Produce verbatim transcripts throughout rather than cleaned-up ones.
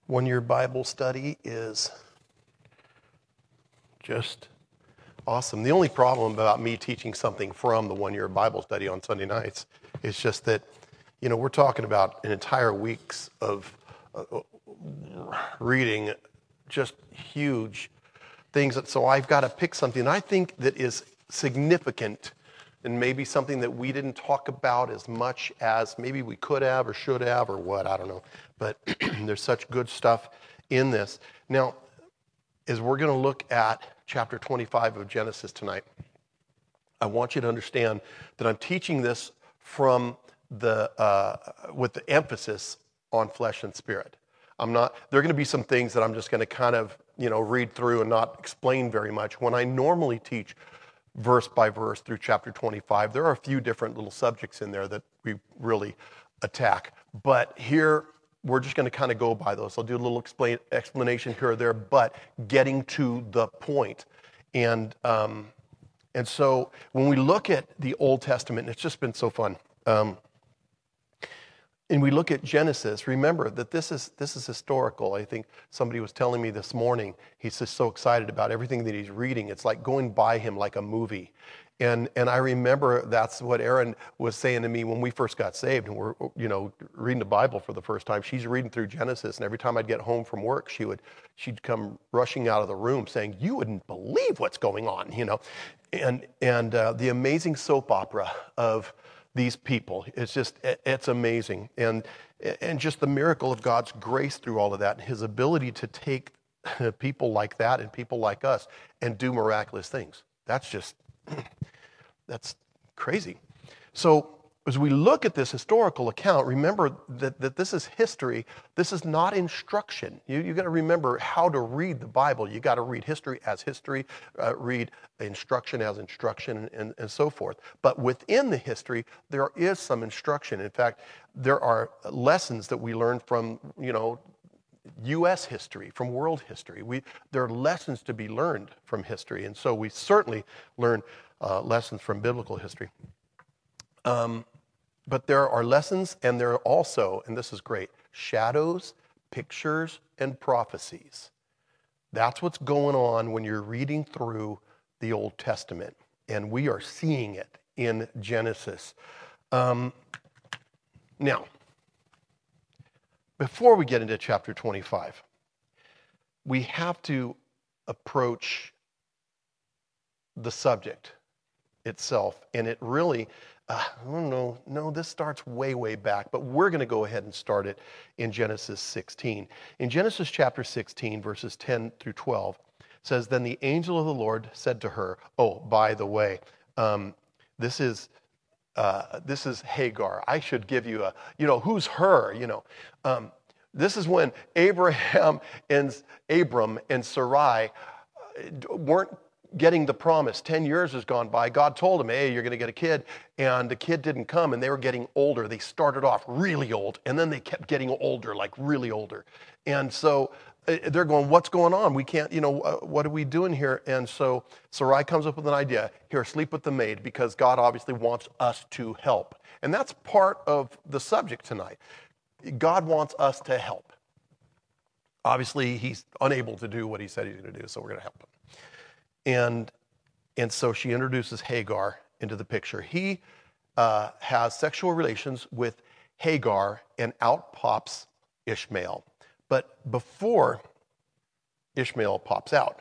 One-year Bible study is just awesome. The only problem about me teaching something from the one-year Bible study on Sunday nights is just that, you know, we're talking about an entire week's of uh, reading just huge things. So I've got to pick something I think that is significant and maybe something that we didn't talk about as much as maybe we could have or should have or what, I don't know. But there's such good stuff in this. Now, as we're going to look at chapter twenty-five of Genesis tonight, I want you to understand that I'm teaching this from the uh, with the emphasis on flesh and spirit. I'm not. There are going to be some things that I'm just going to kind of you know read through and not explain very much. When I normally teach verse by verse through chapter twenty-five, there are a few different little subjects in there that we really attack. But here, we're just going to kind of go by those. I'll do a little explain, explanation here or there, but getting to the point. And um, and so when we look at the Old Testament, it's just been so fun. Um, and we look at Genesis, remember that this is this is historical. I think somebody was telling me this morning, he's just so excited about everything that he's reading. It's like going by him like a movie. And and I remember that's what Erin was saying to me when we first got saved and we're you know reading the Bible for the first time. She's reading through Genesis, and every time I'd get home from work, she would she'd come rushing out of the room saying, "You wouldn't believe what's going on," you know, and and uh, the amazing soap opera of these people. It's just it's amazing, and and just the miracle of God's grace through all of that, and His ability to take people like that and people like us and do miraculous things. That's just that's crazy. So as we look at this historical account, remember that, that this is history. This is not instruction. You you got to remember how to read the Bible. You got to read history as history, uh, read instruction as instruction, and, and so forth. But within the history, there is some instruction. In fact, there are lessons that we learn from, you know, U S history, from world history. We there are lessons to be learned from history, and so we certainly learn uh, lessons from biblical history. Um, but there are lessons, and there are also, and this is great, shadows, pictures, and prophecies. That's what's going on when you're reading through the Old Testament, and we are seeing it in Genesis. Um, now, before we get into chapter twenty-five, we have to approach the subject itself, and it really, uh, I don't know, no, this starts way, way back, but we're going to go ahead and start it in Genesis sixteen. In Genesis chapter sixteen, verses ten through twelve, says, "Then the angel of the Lord said to her," oh, by the way, um, this is Uh, this is Hagar. I should give you a, you know, who's her, you know. Um, this is when Abraham and Abram and Sarai weren't getting the promise. Ten years has gone by. God told them, hey, you're going to get a kid. And the kid didn't come, and they were getting older. They started off really old, and then they kept getting older, like really older. And so they're going, what's going on? We can't, you know, uh, what are we doing here? And so Sarai comes up with an idea. Here, sleep with the maid, because God obviously wants us to help. And that's part of the subject tonight. God wants us to help. Obviously, he's unable to do what he said he's going to do, so we're going to help him. And, and so she introduces Hagar into the picture. He uh, has sexual relations with Hagar, and out pops Ishmael. But before Ishmael pops out,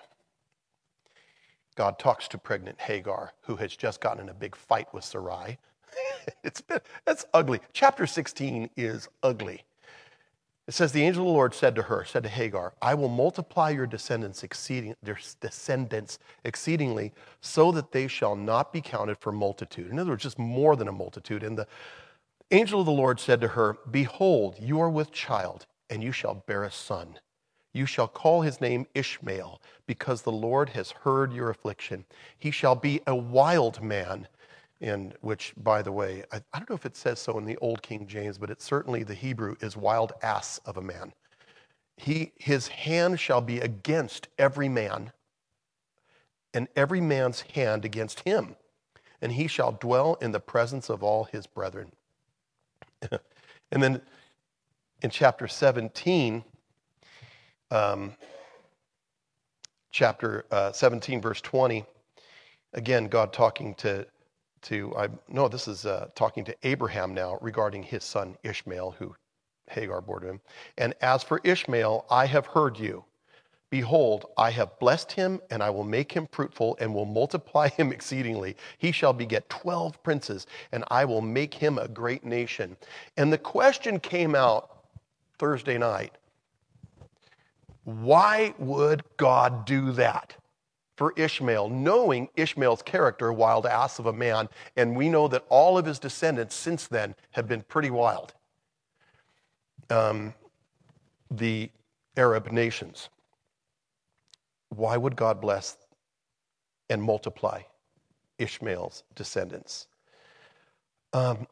God talks to pregnant Hagar, who has just gotten in a big fight with Sarai. it's been, it's ugly. Chapter sixteen is ugly. It says, the angel of the Lord said to her, said to Hagar, I will multiply your descendants exceeding, their descendants exceedingly, so that they shall not be counted for multitude. In other words, just more than a multitude. And the angel of the Lord said to her, behold, you are with child, and you shall bear a son. You shall call his name Ishmael, because the Lord has heard your affliction. He shall be a wild man, and which, by the way, I, I don't know if it says so in the Old King James, but it's certainly the Hebrew is wild ass of a man. He, his hand shall be against every man, and every man's hand against him, and he shall dwell in the presence of all his brethren. And then in chapter seventeen, um, chapter uh, seventeen, verse twenty, again, God talking to, to I no, this is uh, talking to Abraham now regarding his son Ishmael, who Hagar bore to him. And as for Ishmael, I have heard you. Behold, I have blessed him, and I will make him fruitful, and will multiply him exceedingly. He shall beget twelve princes, and I will make him a great nation. And the question came out Thursday night. Why would God do that for Ishmael, knowing Ishmael's character, wild ass of a man, and we know that all of his descendants since then have been pretty wild. Um, the Arab nations. Why would God bless and multiply Ishmael's descendants? Um,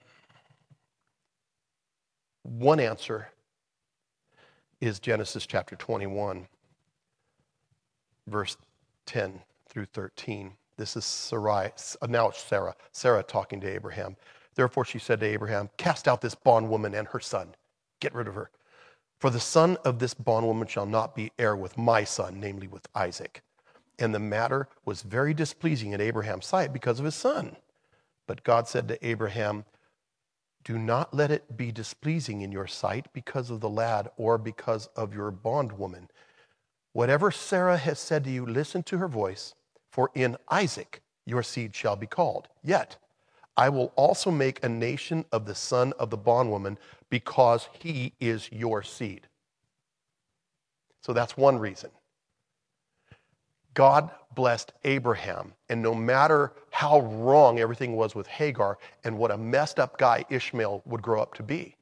one answer is Genesis chapter twenty-one, verse ten through thirteen. This is Sarai, now it's Sarah, Sarah talking to Abraham. Therefore she said to Abraham, cast out this bondwoman and her son. Get rid of her. For the son of this bondwoman shall not be heir with my son, namely with Isaac. And the matter was very displeasing in Abraham's sight because of his son. But God said to Abraham, do not let it be displeasing in your sight because of the lad or because of your bondwoman. Whatever Sarah has said to you, listen to her voice, for in Isaac your seed shall be called. Yet I will also make a nation of the son of the bondwoman because he is your seed. So that's one reason. God blessed Abraham, and no matter how wrong everything was with Hagar and what a messed up guy Ishmael would grow up to be,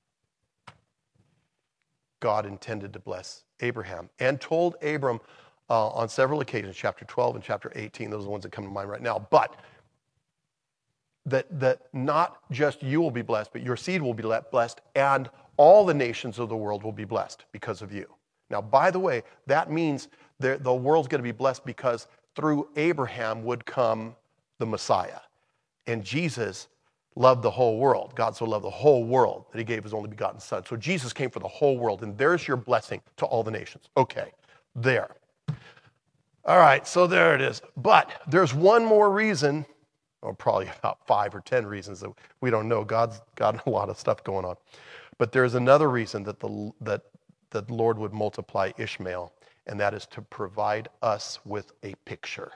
God intended to bless Abraham and told Abram uh, on several occasions, chapter twelve and chapter eighteen, those are the ones that come to mind right now, but that, that not just you will be blessed, but your seed will be blessed, and all the nations of the world will be blessed because of you. Now, by the way, that means the, the world's going to be blessed because through Abraham would come the Messiah. And Jesus loved the whole world. God so loved the whole world that he gave his only begotten son. So Jesus came for the whole world, and there's your blessing to all the nations. Okay, there. All right, so there it is. But there's one more reason, or probably about five or ten reasons that we don't know. God's got a lot of stuff going on. But there's another reason that the that that the Lord would multiply Ishmael, and that is to provide us with a picture.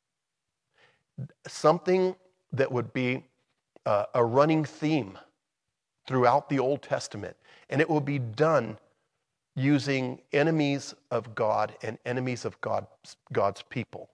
Something that would be uh, a running theme throughout the Old Testament, and it will be done using enemies of God and enemies of God, God's people.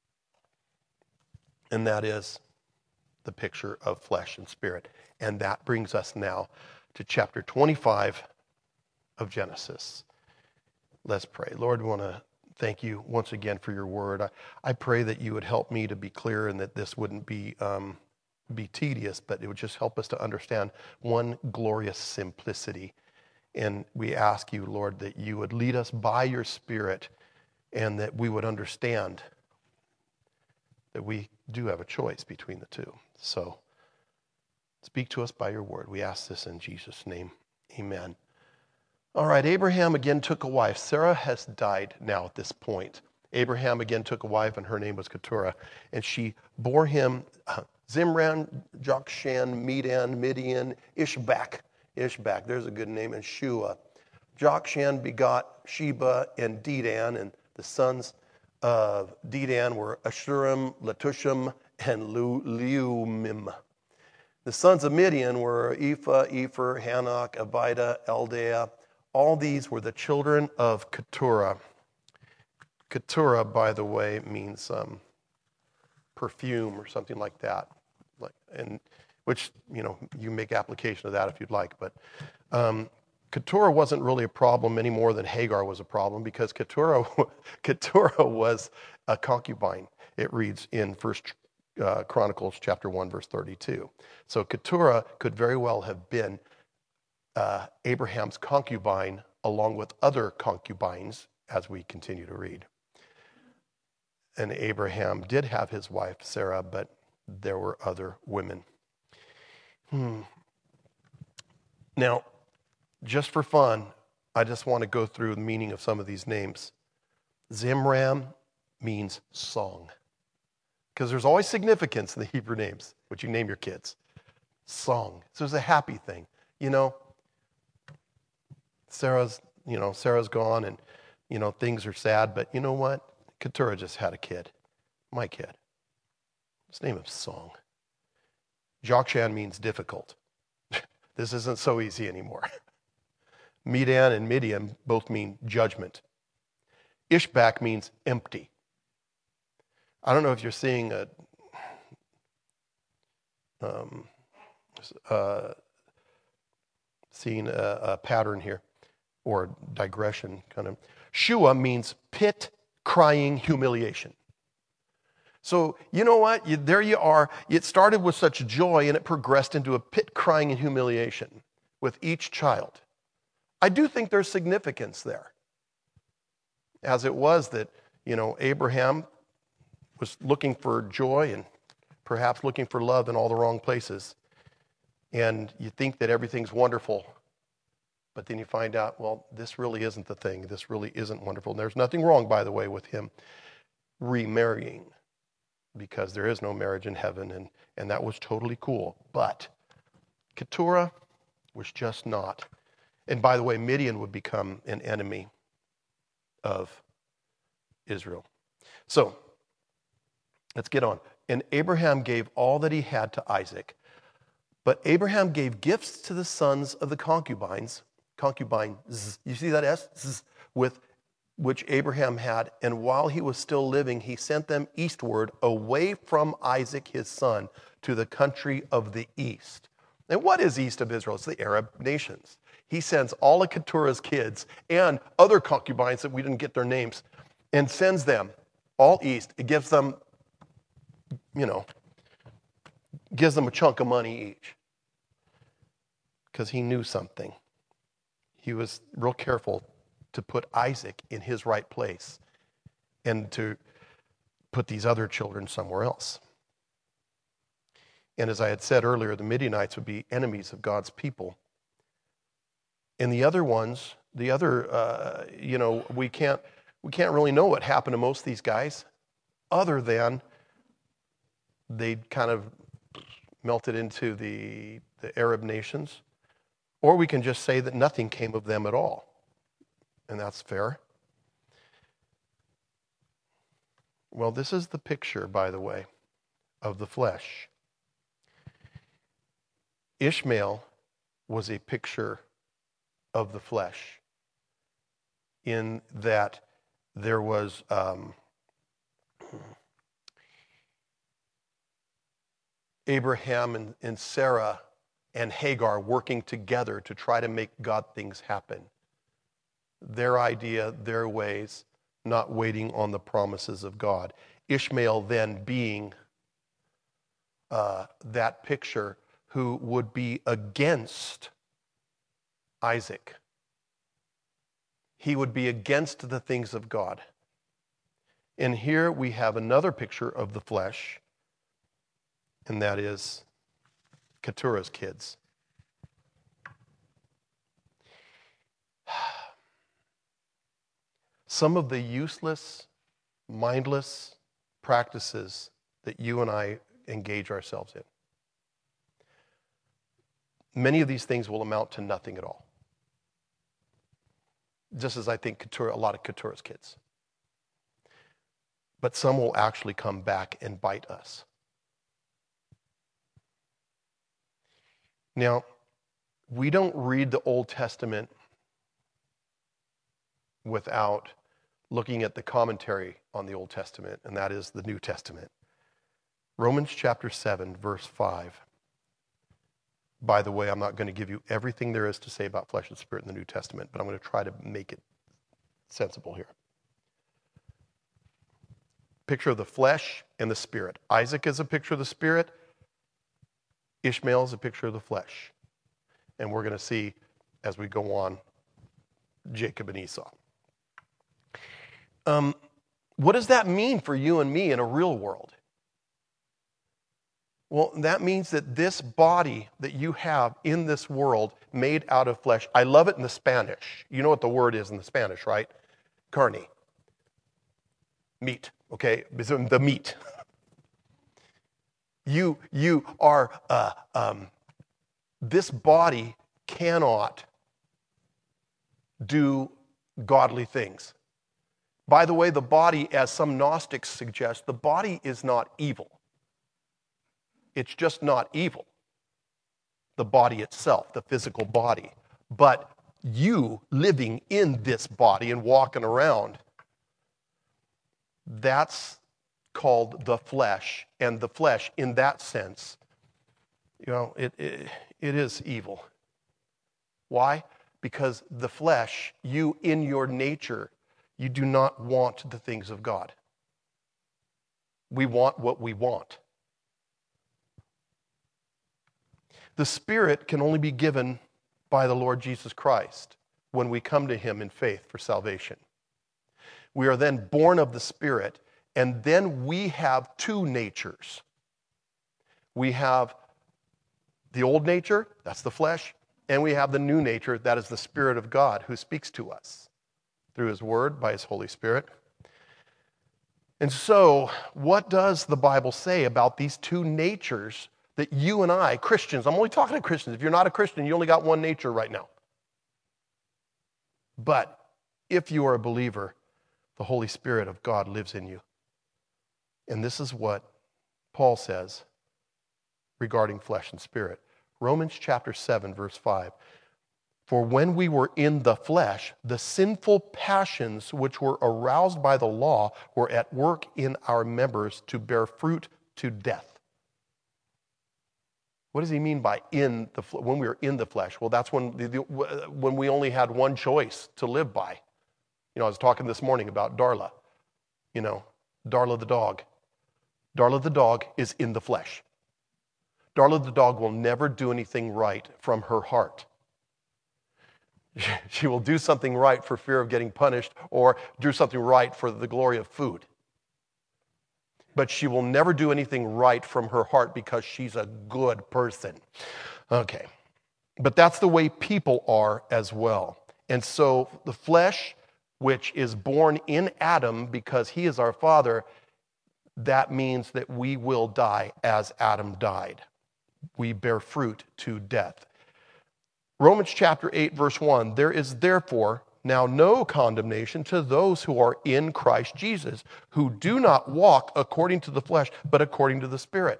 And that is the picture of flesh and spirit. And that brings us now to chapter twenty-five of Genesis. Let's pray. Lord, we want to thank you once again for your word. I, I pray that you would help me to be clear and that this wouldn't be um, be tedious, but it would just help us to understand one glorious simplicity. And we ask you, Lord, that you would lead us by your Spirit and that we would understand that we do have a choice between the two. So speak to us by your word. We ask this in Jesus' name. Amen. All right, Abraham again took a wife. Sarah has died now at this point. Abraham again took a wife, and her name was Keturah. And she bore him uh, Zimran, Jokshan, Medan, Midian, Ishbak. Ishbak, there's a good name, and Shua. Jokshan begot Sheba and Dedan, and the sons of Dedan were Ashurim, Letushim, and Leumim. The sons of Midian were Ephah, Epher, Hanok, Abida, Eldaah. All these were the children of Keturah. Keturah, by the way, means um, perfume or something like that. Like, and which, you know, you make application of that if you'd like. But um, Keturah wasn't really a problem any more than Hagar was a problem, because Keturah, Keturah was a concubine. It reads in First uh, Chronicles chapter one, verse thirty-two. So Keturah could very well have been uh, Abraham's concubine along with other concubines as we continue to read. And Abraham did have his wife Sarah, but there were other women. Hmm. Now, just for fun, I just want to go through the meaning of some of these names. Zimram means song, because there's always significance in the Hebrew names, which you name your kids. Song. So it's a happy thing. You know, Sarah's, you know, Sarah's gone and, you know, things are sad, but you know what? Keturah just had a kid. My kid. His name is Song. Jokshan means difficult. This isn't so easy anymore. Medan and Midian both mean judgment. Ishbak means empty. I don't know if you're seeing a um, uh, seeing a, a pattern here, or digression kind of. Shua means pit, crying, humiliation. So you know what? You, there you are. It started with such joy and it progressed into a pit, crying, and humiliation with each child. I do think there's significance there. As it was that, you know, Abraham was looking for joy and perhaps looking for love in all the wrong places. And you think that everything's wonderful, but then you find out, well, this really isn't the thing. This really isn't wonderful. And there's nothing wrong, by the way, with him remarrying, because there is no marriage in heaven, and, and that was totally cool. But Keturah was just not. And by the way, Midian would become an enemy of Israel. So, let's get on. And Abraham gave all that he had to Isaac. But Abraham gave gifts to the sons of the concubines, concubines, you see that S? Z, with which Abraham had, and while he was still living, he sent them eastward away from Isaac his son to the country of the east. And what is east of Israel? It's the Arab nations. He sends all of Keturah's kids and other concubines that we didn't get their names, and sends them all east. It gives them, you know, gives them a chunk of money each, because he knew something. He was real careful to put Isaac in his right place and to put these other children somewhere else. And as I had said earlier, the Midianites would be enemies of God's people. And the other ones, the other, uh, you know, we can't we can't really know what happened to most of these guys, other than they kind of melted into the the Arab nations. Or we can just say that nothing came of them at all. And that's fair. Well, this is the picture, by the way, of the flesh. Ishmael was a picture of the flesh, in that there was um, Abraham and, and Sarah and Hagar working together to try to make God things happen. Their idea, their ways, not waiting on the promises of God. Ishmael then being uh, that picture who would be against Isaac. He would be against the things of God. And here we have another picture of the flesh, and that is Keturah's kids. Some of the useless, mindless practices that you and I engage ourselves in. Many of these things will amount to nothing at all. Just as I think Keturah, a lot of Keturah's kids. But some will actually come back and bite us. Now, we don't read the Old Testament without looking at the commentary on the Old Testament, and that is the New Testament. Romans chapter seven, verse five. By the way, I'm not going to give you everything there is to say about flesh and spirit in the New Testament, but I'm going to try to make it sensible here. Picture of the flesh and the spirit. Isaac is a picture of the spirit. Ishmael is a picture of the flesh. And we're going to see, as we go on, Jacob and Esau. Um, what does that mean for you and me in a real world? Well, that means that this body that you have in this world made out of flesh, I love it in the Spanish. You know what the word is in the Spanish, right? Carne. Meat, okay? The meat. You, you are, uh, um, this body cannot do godly things. By the way, the body, as some Gnostics suggest, the body is not evil. It's just not evil. The body itself, the physical body. But you living in this body and walking around, that's called the flesh. And the flesh, in that sense, you know, it, it, it is evil. Why? Because the flesh, you in your nature, you do not want the things of God. We want what we want. The Spirit can only be given by the Lord Jesus Christ when we come to Him in faith for salvation. We are then born of the Spirit, and then we have two natures. We have the old nature, that's the flesh, and we have the new nature, that is the Spirit of God, who speaks to us through His Word, by His Holy Spirit. And so, what does the Bible say about these two natures that you and I, Christians, I'm only talking to Christians. If you're not a Christian, you only got one nature right now. But if you are a believer, the Holy Spirit of God lives in you. And this is what Paul says regarding flesh and spirit. Romans chapter seven, verse five. For when we were in the flesh, the sinful passions which were aroused by the law were at work in our members to bear fruit to death. What does he mean by in the when we were in the flesh? Well, that's when the, the, when we only had one choice to live by. You know, I was talking this morning about Darla. You know, Darla the dog. Darla the dog is in the flesh. Darla the dog will never do anything right from her heart. She will do something right for fear of getting punished or do something right for the glory of food. But she will never do anything right from her heart because she's a good person. Okay. But that's the way people are as well. And so the flesh, which is born in Adam because he is our father, that means that we will die as Adam died. We bear fruit to death. Romans chapter eight, verse one, there is therefore now no condemnation to those who are in Christ Jesus, who do not walk according to the flesh, but according to the Spirit.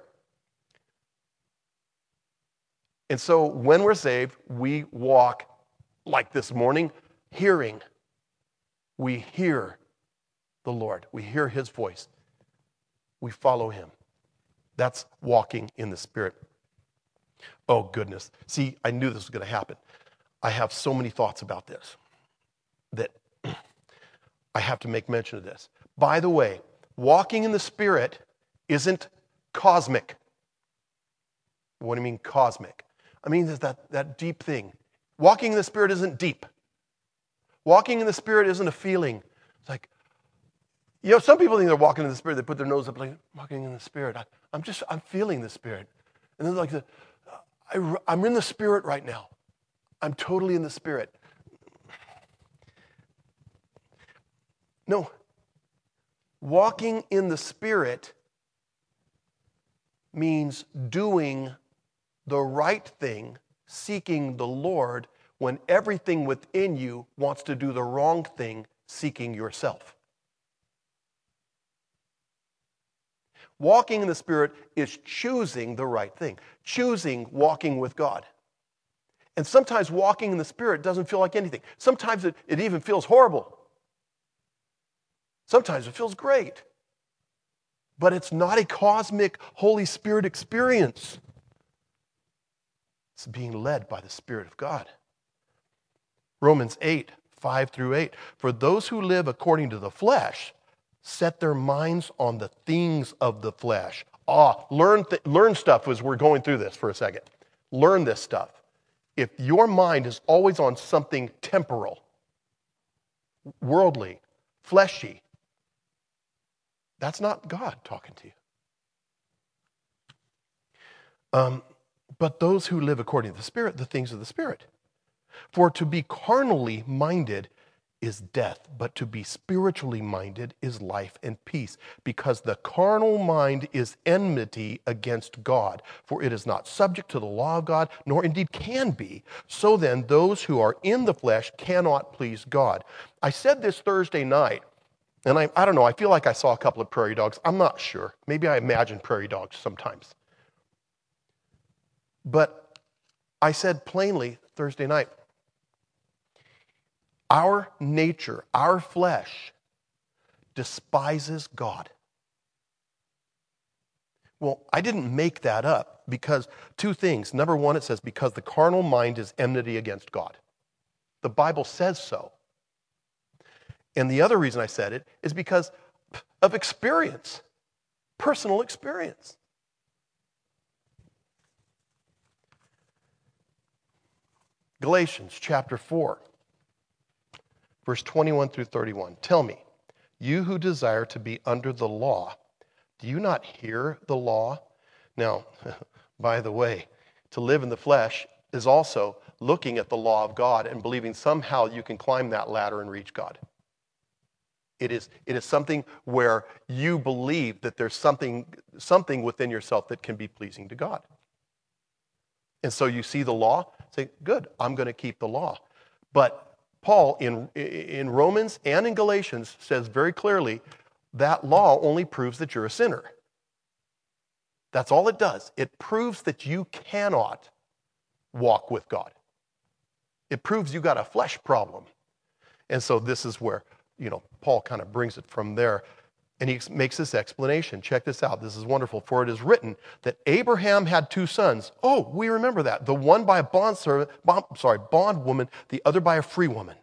And so when we're saved, we walk like this morning, hearing. We hear the Lord. We hear His voice. We follow Him. That's walking in the Spirit. Oh, goodness. See, I knew this was going to happen. I have so many thoughts about this that I have to make mention of this. By the way, walking in the Spirit isn't cosmic. What do you mean cosmic? I mean that, that deep thing. Walking in the Spirit isn't deep. Walking in the Spirit isn't a feeling. It's like, you know, some people think they're walking in the Spirit. They put their nose up like, walking in the Spirit. I, I'm just, I'm feeling the Spirit. And then like, the, I, I'm in the Spirit right now. I'm totally in the Spirit. No. Walking in the Spirit means doing the right thing, seeking the Lord, when everything within you wants to do the wrong thing, seeking yourself. Walking in the Spirit is choosing the right thing, choosing walking with God. And sometimes walking in the Spirit doesn't feel like anything. Sometimes it, it even feels horrible. Sometimes it feels great. But it's not a cosmic Holy Spirit experience. It's being led by the Spirit of God. Romans eight, five through eight. For those who live according to the flesh set their minds on the things of the flesh. Ah, learn, th- learn stuff as we're going through this for a second. Learn this stuff. If your mind is always on something temporal, worldly, fleshy, that's not God talking to you. Um, but those who live according to the Spirit, the things of the Spirit. For to be carnally minded is death, but to be spiritually minded is life and peace. Because the carnal mind is enmity against God, for it is not subject to the law of God, nor indeed can be. So then, those who are in the flesh cannot please God. I said this Thursday night, and I, I don't know, I feel like I saw a couple of prairie dogs. I'm not sure. Maybe I imagine prairie dogs sometimes. But I said plainly Thursday night, our nature, our flesh, despises God. Well, I didn't make that up because two things. Number one, it says, because the carnal mind is enmity against God. The Bible says so. And the other reason I said it is because of experience, personal experience. Galatians chapter four. Verse twenty-one through thirty-one. Tell me, you who desire to be under the law, do you not hear the law? Now, by the way, to live in the flesh is also looking at the law of God and believing somehow you can climb that ladder and reach God. It is, it is something where you believe that there's something, something within yourself that can be pleasing to God. And so you see the law, say, good, I'm going to keep the law. But Paul, in, in Romans and in Galatians, says very clearly that law only proves that you're a sinner. That's all it does. It proves that you cannot walk with God. It proves you got a flesh problem. And so this is where, you know, Paul kind of brings it from there. And he makes this explanation. Check this out. This is wonderful. For it is written that Abraham had two sons. Oh, we remember that. The one by a bond servant, bond, sorry, bondwoman, the other by a free woman.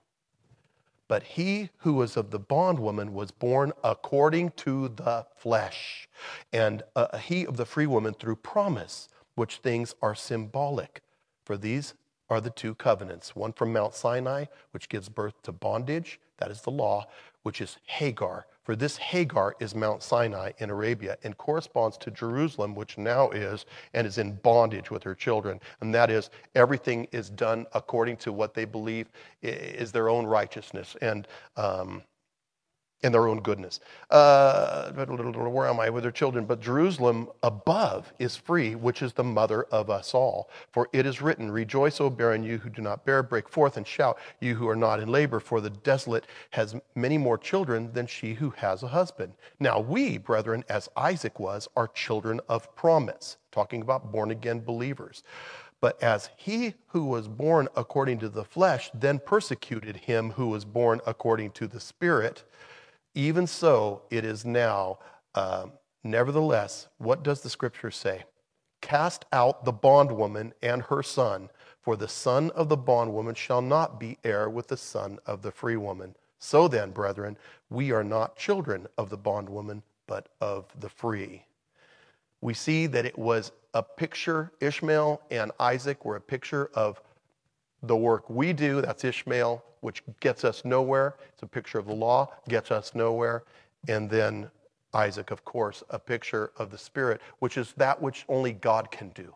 But he who was of the bondwoman was born according to the flesh, and uh, he of the free woman through promise, which things are symbolic. For these are the two covenants, one from Mount Sinai, which gives birth to bondage, that is the law, which is Hagar. For this Hagar is Mount Sinai in Arabia and corresponds to Jerusalem, which now is and is in bondage with her children. And that is, everything is done according to what they believe is their own righteousness and um, and their own goodness. Uh, where am I? With their children. But Jerusalem above is free, which is the mother of us all. For it is written, rejoice, O barren, you who do not bear, break forth and shout, you who are not in labor, for the desolate has many more children than she who has a husband. Now we, brethren, as Isaac was, are children of promise. Talking about born-again believers. But as he who was born according to the flesh then persecuted him who was born according to the Spirit, even so it is now. Uh, nevertheless, what does the scripture say? Cast out the bondwoman and her son, for the son of the bondwoman shall not be heir with the son of the free woman. So then, brethren, we are not children of the bondwoman, but of the free. We see that it was a picture, Ishmael and Isaac were a picture of the work we do, that's Ishmael, which gets us nowhere. It's a picture of the law, gets us nowhere. And then Isaac, of course, a picture of the Spirit, which is that which only God can do.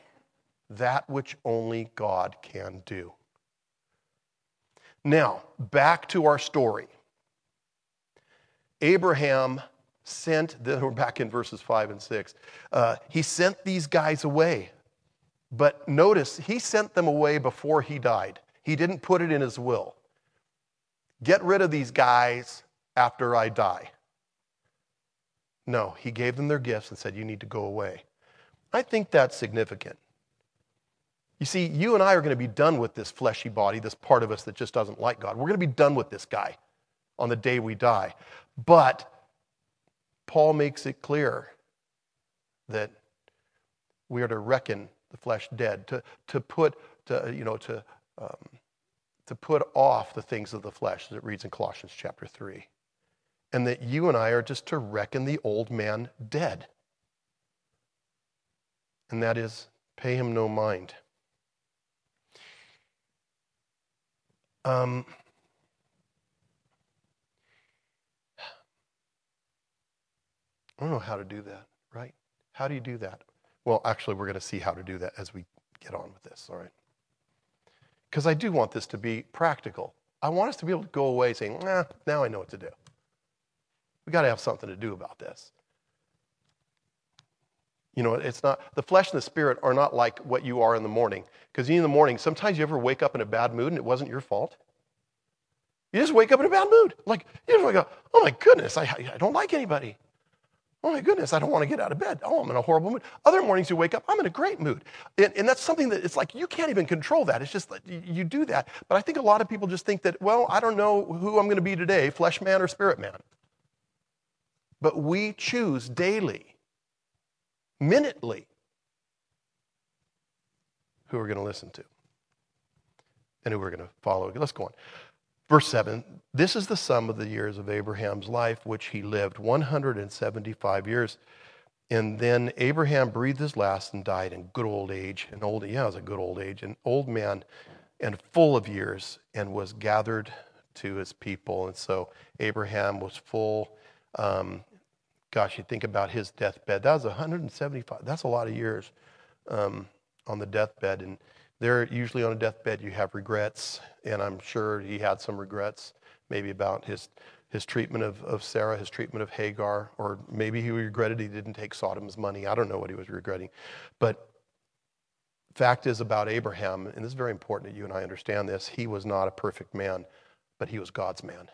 That which only God can do. Now, back to our story. Abraham sent, then we're back in verses five and six. Uh, he sent these guys away. But notice, he sent them away before he died. He didn't put it in his will. Get rid of these guys after I die. No, he gave them their gifts and said, you need to go away. I think that's significant. You see, you and I are going to be done with this fleshy body, this part of us that just doesn't like God. We're going to be done with this guy on the day we die. But Paul makes it clear that we are to reckon the flesh dead, to, to put, to, you know, to, um, to put off the things of the flesh, as it reads in Colossians chapter three. And that you and I are just to reckon the old man dead. And that is, pay him no mind. Um, I don't know how to do that, right? How do you do that? Well, actually, we're going to see how to do that as we get on with this, all right? Because I do want this to be practical. I want us to be able to go away saying, nah, now I know what to do. We got to have something to do about this. You know, it's not, the flesh and the spirit are not like what you are in the morning. Because in the morning, sometimes you ever wake up in a bad mood and it wasn't your fault. You just wake up in a bad mood. Like, you just go, oh my goodness, I, I don't like anybody. Oh my goodness, I don't want to get out of bed. Oh, I'm in a horrible mood. Other mornings you wake up, I'm in a great mood. And, and that's something that it's like you can't even control that. It's just that you, you do that. But I think a lot of people just think that, well, I don't know who I'm going to be today, flesh man or spirit man. But we choose daily, minutely, who we're going to listen to and who we're going to follow. Let's go on. Verse seven, this is the sum of the years of Abraham's life, which he lived, one hundred seventy-five years. And then Abraham breathed his last and died in good old age. An old, yeah, it was a good old age, an old man and full of years, and was gathered to his people. And so Abraham was full. Um, gosh, you think about his deathbed. That was one hundred seventy-five. That's a lot of years um, on the deathbed. And there, usually on a deathbed, you have regrets, and I'm sure he had some regrets, maybe about his his treatment of, of Sarah, his treatment of Hagar, or maybe he regretted he didn't take Sodom's money. I don't know what he was regretting. But fact is about Abraham, and this is very important that you and I understand this, he was not a perfect man, but he was God's man.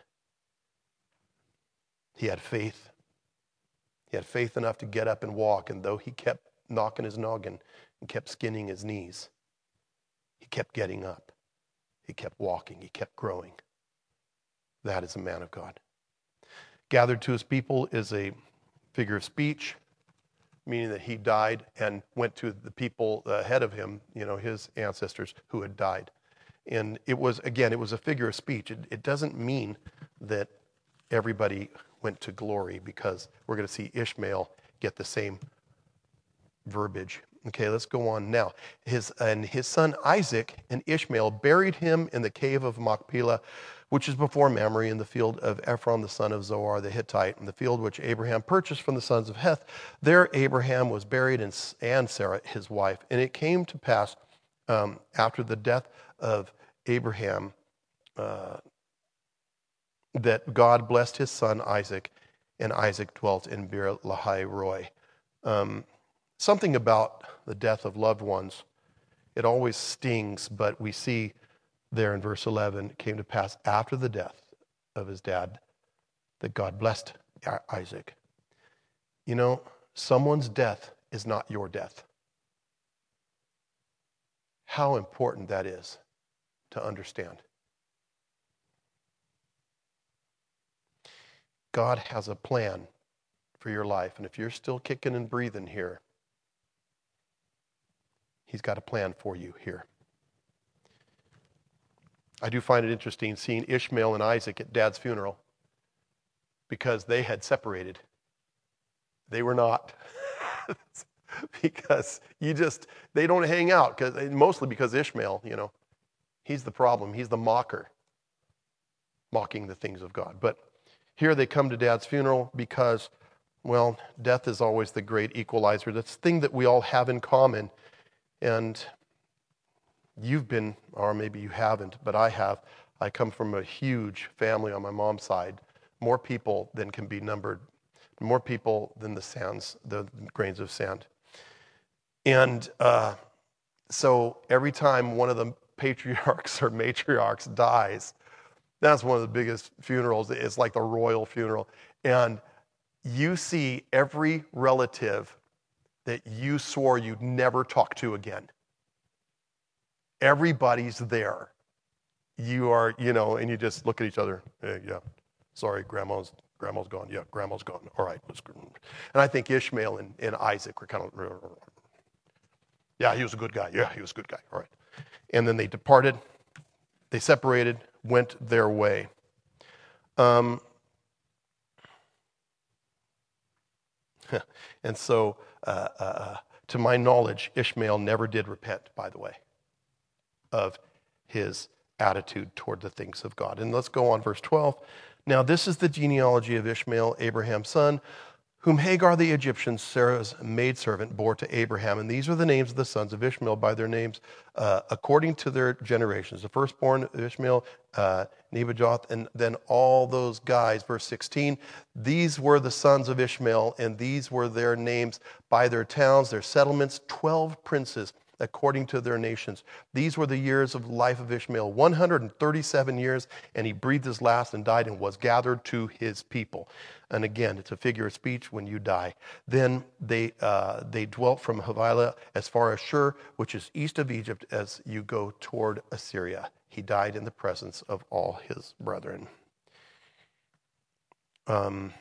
He had faith. He had faith enough to get up and walk, and though he kept knocking his noggin and kept skinning his knees, he kept getting up. He kept walking. He kept growing. That is a man of God. Gathered to his people is a figure of speech, meaning that he died and went to the people ahead of him, you know, his ancestors who had died. And it was, again, it was a figure of speech. It, it doesn't mean that everybody went to glory, because we're going to see Ishmael get the same verbiage. Okay, let's go on now. His and his son Isaac and Ishmael buried him in the cave of Machpelah, which is before Mamre, in the field of Ephron the son of Zohar the Hittite, in the field which Abraham purchased from the sons of Heth. There Abraham was buried, and, and Sarah his wife. And it came to pass um, after the death of Abraham uh, that God blessed his son Isaac, and Isaac dwelt in Beer Lahai Roi. Um, something about the death of loved ones, it always stings, but we see there in verse eleven, it came to pass after the death of his dad that God blessed Isaac. You know, someone's death is not your death. How important that is to understand. God has a plan for your life, and if you're still kicking and breathing here, He's got a plan for you here. I do find it interesting seeing Ishmael and Isaac at Dad's funeral, because they had separated. They were not. Because you just, they don't hang out, because mostly because Ishmael, you know, he's the problem. He's the mocker, mocking the things of God. But here they come to Dad's funeral because, well, death is always the great equalizer. That's the thing that we all have in common. And you've been, or maybe you haven't, but I have. I come from a huge family on my mom's side. More people than can be numbered. More people than the sands, the grains of sand. And uh, so every time one of the patriarchs or matriarchs dies, that's one of the biggest funerals. It's like the royal funeral. And you see every relative that you swore you'd never talk to again. Everybody's there. You are, you know, and you just look at each other. Hey, yeah, sorry, grandma's grandma's gone. Yeah, grandma's gone. All right. Let's go. And I think Ishmael and, and Isaac were kind of, yeah, he was a good guy. Yeah, he was a good guy. All right. And then they departed. They separated, went their way. Um, and so, uh, uh, to my knowledge, Ishmael never did repent, by the way, of his attitude toward the things of God. And let's go on, verse twelve. Now, this is the genealogy of Ishmael, Abraham's son, whom Hagar the Egyptian, Sarah's maidservant, bore to Abraham. And these are the names of the sons of Ishmael by their names uh, according to their generations. The firstborn of Ishmael, uh, Nebajoth, and then all those guys. Verse sixteen, these were the sons of Ishmael, and these were their names by their towns, their settlements, twelve princes according to their nations. These were the years of the life of Ishmael, one hundred thirty-seven years, and he breathed his last and died and was gathered to his people. And again, it's a figure of speech when you die. Then they uh, they dwelt from Havilah as far as Shur, which is east of Egypt, as you go toward Assyria. He died in the presence of all his brethren. Um,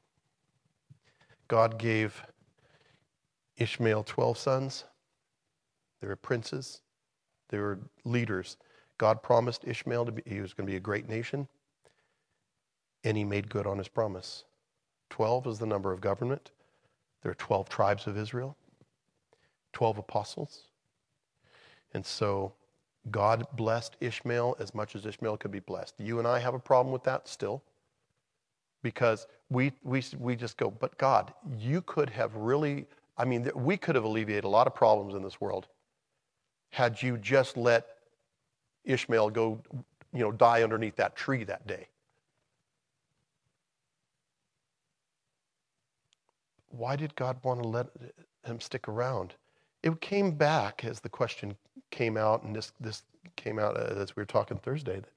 God gave Ishmael twelve sons. They were princes. They were leaders. God promised Ishmael to be, he was going to be a great nation, and he made good on his promise. Twelve is the number of government. There are twelve tribes of Israel, twelve apostles. And so God blessed Ishmael as much as Ishmael could be blessed. You and I have a problem with that still, because we we we just go, but God, you could have really, I mean, we could have alleviated a lot of problems in this world had you just let Ishmael go, you know, die underneath that tree that day. Why did God want to let him stick around? It came back as the question came out, and this this came out as we were talking Thursday. That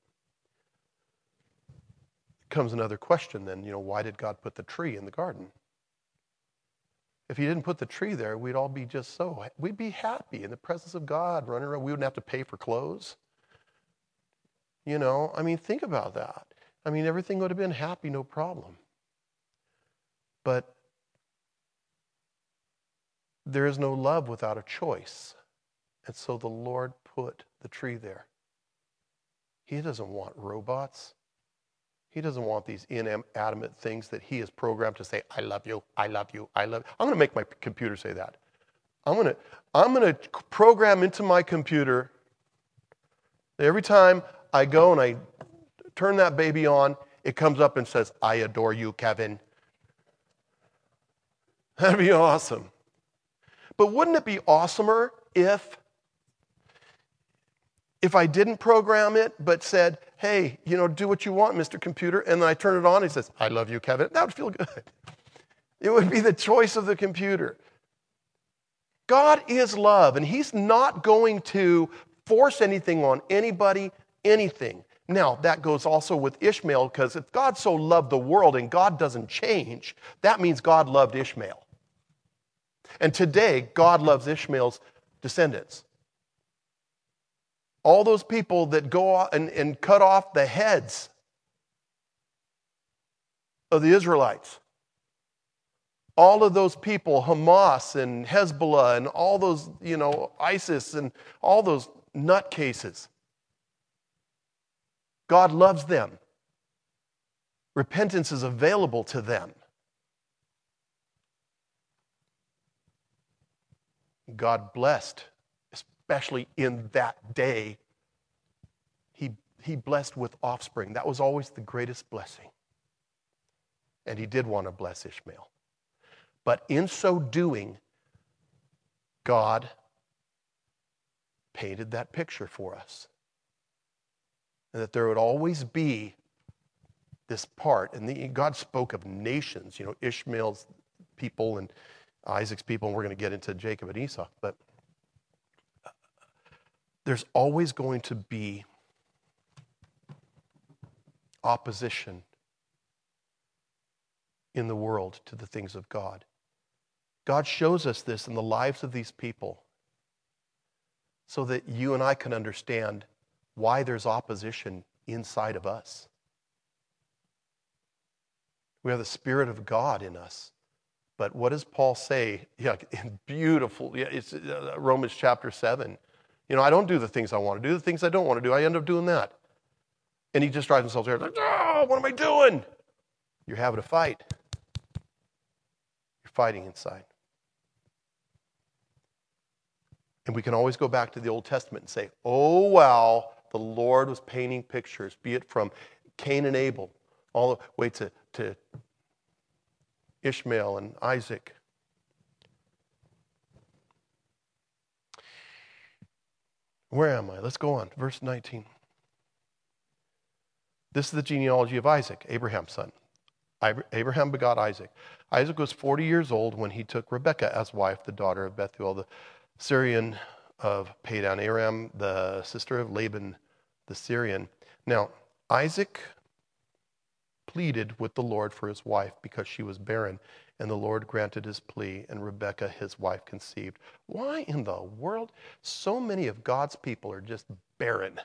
comes another question then, you know, why did God put the tree in the garden? If he didn't put the tree there, we'd all be just so, we'd be happy in the presence of God, running around. We wouldn't have to pay for clothes. You know, I mean, think about that. I mean, everything would have been happy, no problem. But there is no love without a choice. And so the Lord put the tree there. He doesn't want robots. He doesn't want these inanimate things that he is programmed to say, I love you, I love you, I love you. I'm going to make my computer say that. I'm going to, I'm going to program into my computer that every time I go and I turn that baby on, it comes up and says, I adore you, Kevin. That'd be awesome. But wouldn't it be awesomer if If I didn't program it, but said, hey, you know, do what you want, Mister Computer, and then I turn it on, and he says, I love you, Kevin, that would feel good. It would be the choice of the computer. God is love, and he's not going to force anything on anybody, anything. Now, that goes also with Ishmael, because if God so loved the world and God doesn't change, that means God loved Ishmael. And today, God loves Ishmael's descendants. All those people that go and, and cut off the heads of the Israelites. All of those people, Hamas and Hezbollah and all those, you know, ISIS and all those nutcases. God loves them. Repentance is available to them. God blessed, especially in that day, he, he blessed with offspring. That was always the greatest blessing. And he did want to bless Ishmael. But in so doing, God painted that picture for us. And that there would always be this part. And the, God spoke of nations, you know, Ishmael's people and Isaac's people, and we're going to get into Jacob and Esau. But there's always going to be opposition in the world to the things of God. God shows us this in the lives of these people so that you and I can understand why there's opposition inside of us. We have the Spirit of God in us. But what does Paul say? Yeah, in beautiful, yeah, it's uh, Romans chapter seven. You know, I don't do the things I want to do. The things I don't want to do, I end up doing that. And he just drives himself there like, oh, what am I doing? You're having a fight. You're fighting inside. And we can always go back to the Old Testament and say, oh, wow, the Lord was painting pictures, be it from Cain and Abel, all the way to, to Ishmael and Isaac. Where am I? Let's go on. Verse nineteen. This is the genealogy of Isaac, Abraham's son. Abraham begot Isaac. Isaac was forty years old when he took Rebekah as wife, the daughter of Bethuel, the Syrian of Padan Aram, the sister of Laban the Syrian. Now, Isaac pleaded with the Lord for his wife because she was barren, and the Lord granted his plea, and Rebekah, his wife, conceived. Why in the world so many of God's people are just barren?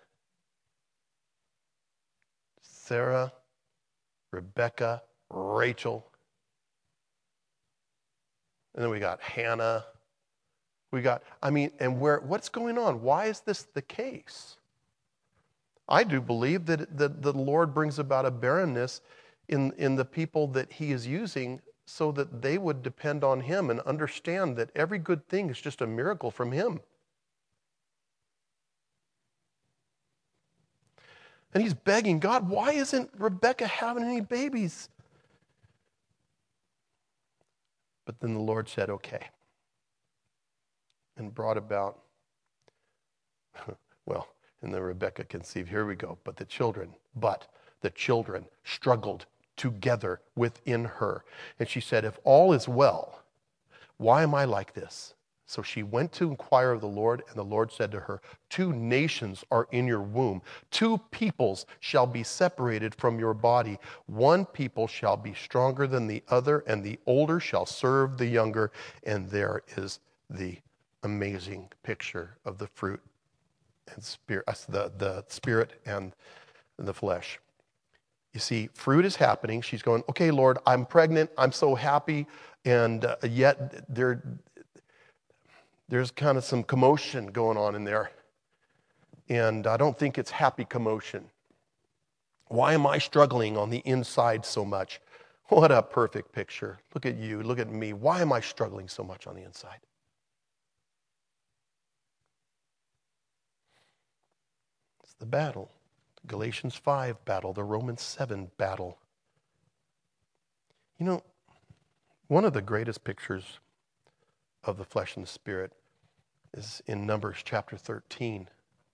Sarah, Rebekah, Rachel, and then we got Hannah. We got, I mean, and where? What's going on? Why is this the case? I do believe that, that the Lord brings about a barrenness in, in the people that he is using so that they would depend on him and understand that every good thing is just a miracle from him. And he's begging God, why isn't Rebekah having any babies? But then the Lord said, okay. And brought about, well, and then Rebekah conceived. Here we go. But the children, but the children struggled together within her. And she said, if all is well, why am I like this? So she went to inquire of the Lord, and the Lord said to her, two nations are in your womb. Two peoples shall be separated from your body. One people shall be stronger than the other, and the older shall serve the younger. And there is the amazing picture of the fruit and spirit, the, the spirit and the flesh. You see, fruit is happening. She's going, okay, Lord, I'm pregnant. I'm so happy. And uh, yet there, there's kind of some commotion going on in there. And I don't think it's happy commotion. Why am I struggling on the inside so much? What a perfect picture. Look at you. Look at me. Why am I struggling so much on the inside? It's the battle. Galatians five battle, the Romans seven battle. You know, one of the greatest pictures of the flesh and the spirit is in Numbers chapter thirteen.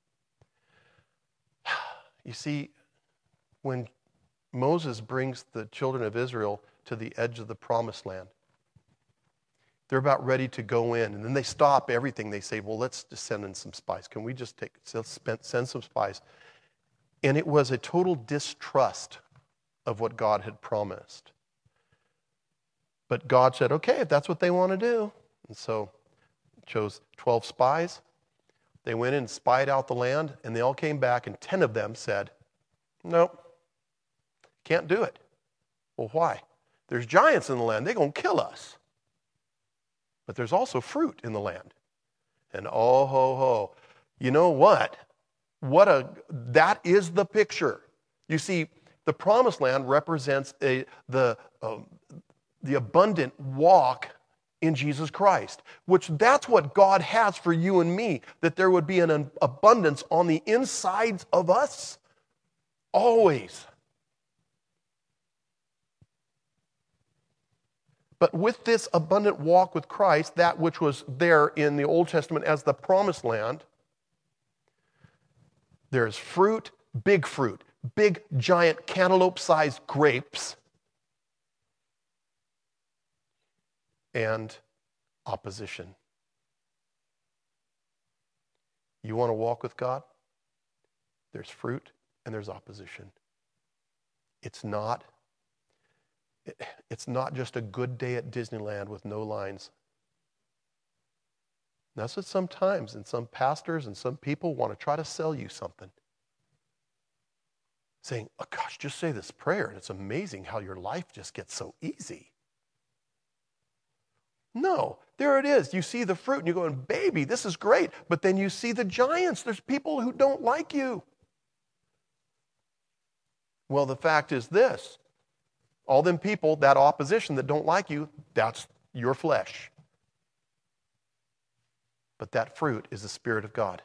You see, when Moses brings the children of Israel to the edge of the promised land, they're about ready to go in, and then they stop everything. They say, well, let's just send in some spies. Can we just take, send some spies? And it was a total distrust of what God had promised. But God said, okay, if that's what they want to do. And so chose twelve spies. They went in and spied out the land, and they all came back, and ten of them said, nope, can't do it. Well, why? There's giants in the land. They're going to kill us. But there's also fruit in the land. And oh, ho, ho. You know what? What a, that is the picture. You see, the promised land represents a, the, uh, the abundant walk in Jesus Christ, which that's what God has for you and me, that there would be an abundance on the insides of us, always. But with this abundant walk with Christ, that which was there in the Old Testament as the promised land, there's fruit, big fruit, big giant cantaloupe-sized grapes, and opposition. You want to walk with God? There's fruit and there's opposition. It's not, it's not just a good day at Disneyland with no lines. That's what sometimes, and some pastors and some people want to try to sell you something. Saying, oh gosh, just say this prayer, and it's amazing how your life just gets so easy. No, there it is. You see the fruit, and you're going, baby, this is great. But then you see the giants. There's people who don't like you. Well, the fact is this. All them people, that opposition that don't like you, that's your flesh. But that fruit is the Spirit of God.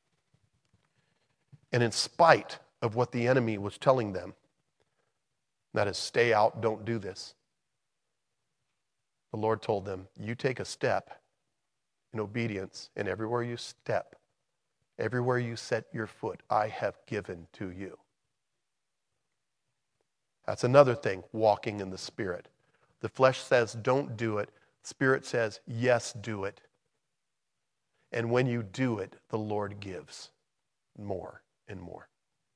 And in spite of what the enemy was telling them, That is, stay out, don't do this. The Lord told them, you take a step in obedience, and everywhere you step, everywhere you set your foot, I have given to you. That's another thing, walking in the Spirit. The flesh says, don't do it. The Spirit says, yes, do it. And when you do it, the Lord gives more and more.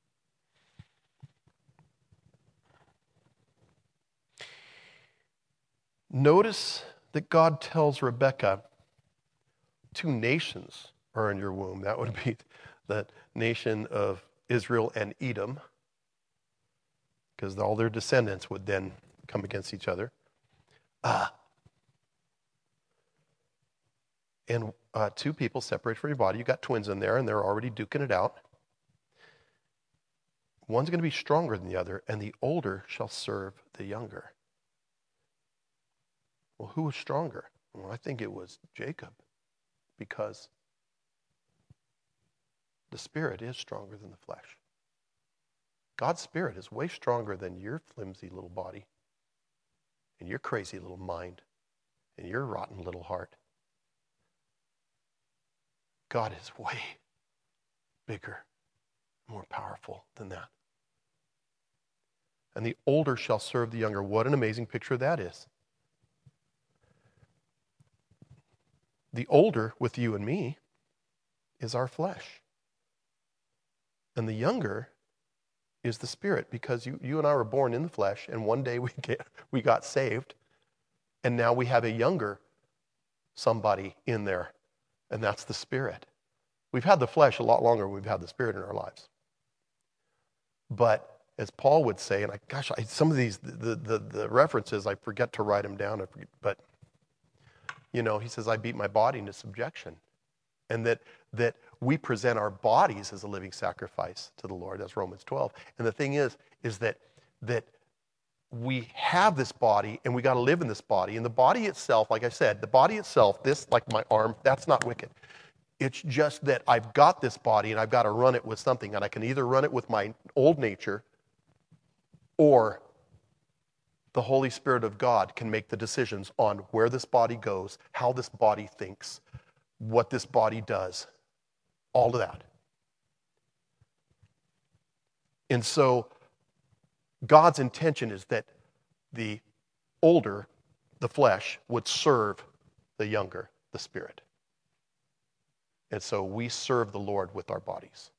Notice that God tells Rebekah, two nations are in your womb. That would be the nation of Israel and Edom, because all their descendants would then come against each other. Ah. And uh, two people separated from your body. You got twins in there, and they're already duking it out. One's going to be stronger than the other, and the older shall serve the younger. Well, who was stronger? Well, I think it was Jacob, because the Spirit is stronger than the flesh. God's Spirit is way stronger than your flimsy little body and your crazy little mind and your rotten little heart. God is way bigger, more powerful than that. And the older shall serve the younger. What an amazing picture that is. The older with you and me is our flesh. And the younger is the Spirit, because you, you and I were born in the flesh, and one day we get, we got saved, and now we have a younger somebody in there, and that's the Spirit. We've had the flesh a lot longer than we've had the Spirit in our lives. But as Paul would say, and I, gosh, I, some of these, the, the, the references, I forget to write them down, but, you know, he says, I beat my body into subjection. And that that we present our bodies as a living sacrifice to the Lord. That's Romans twelve. And the thing is, is that that we have this body, and we got to live in this body. And the body itself, like I said, the body itself, this, like my arm, that's not wicked. It's just that I've got this body, and I've got to run it with something. And I can either run it with my old nature, or the Holy Spirit of God can make the decisions on where this body goes, how this body thinks, what this body does, all of that. And so God's intention is that the older, the flesh, would serve the younger, the Spirit. And so we serve the Lord with our bodies.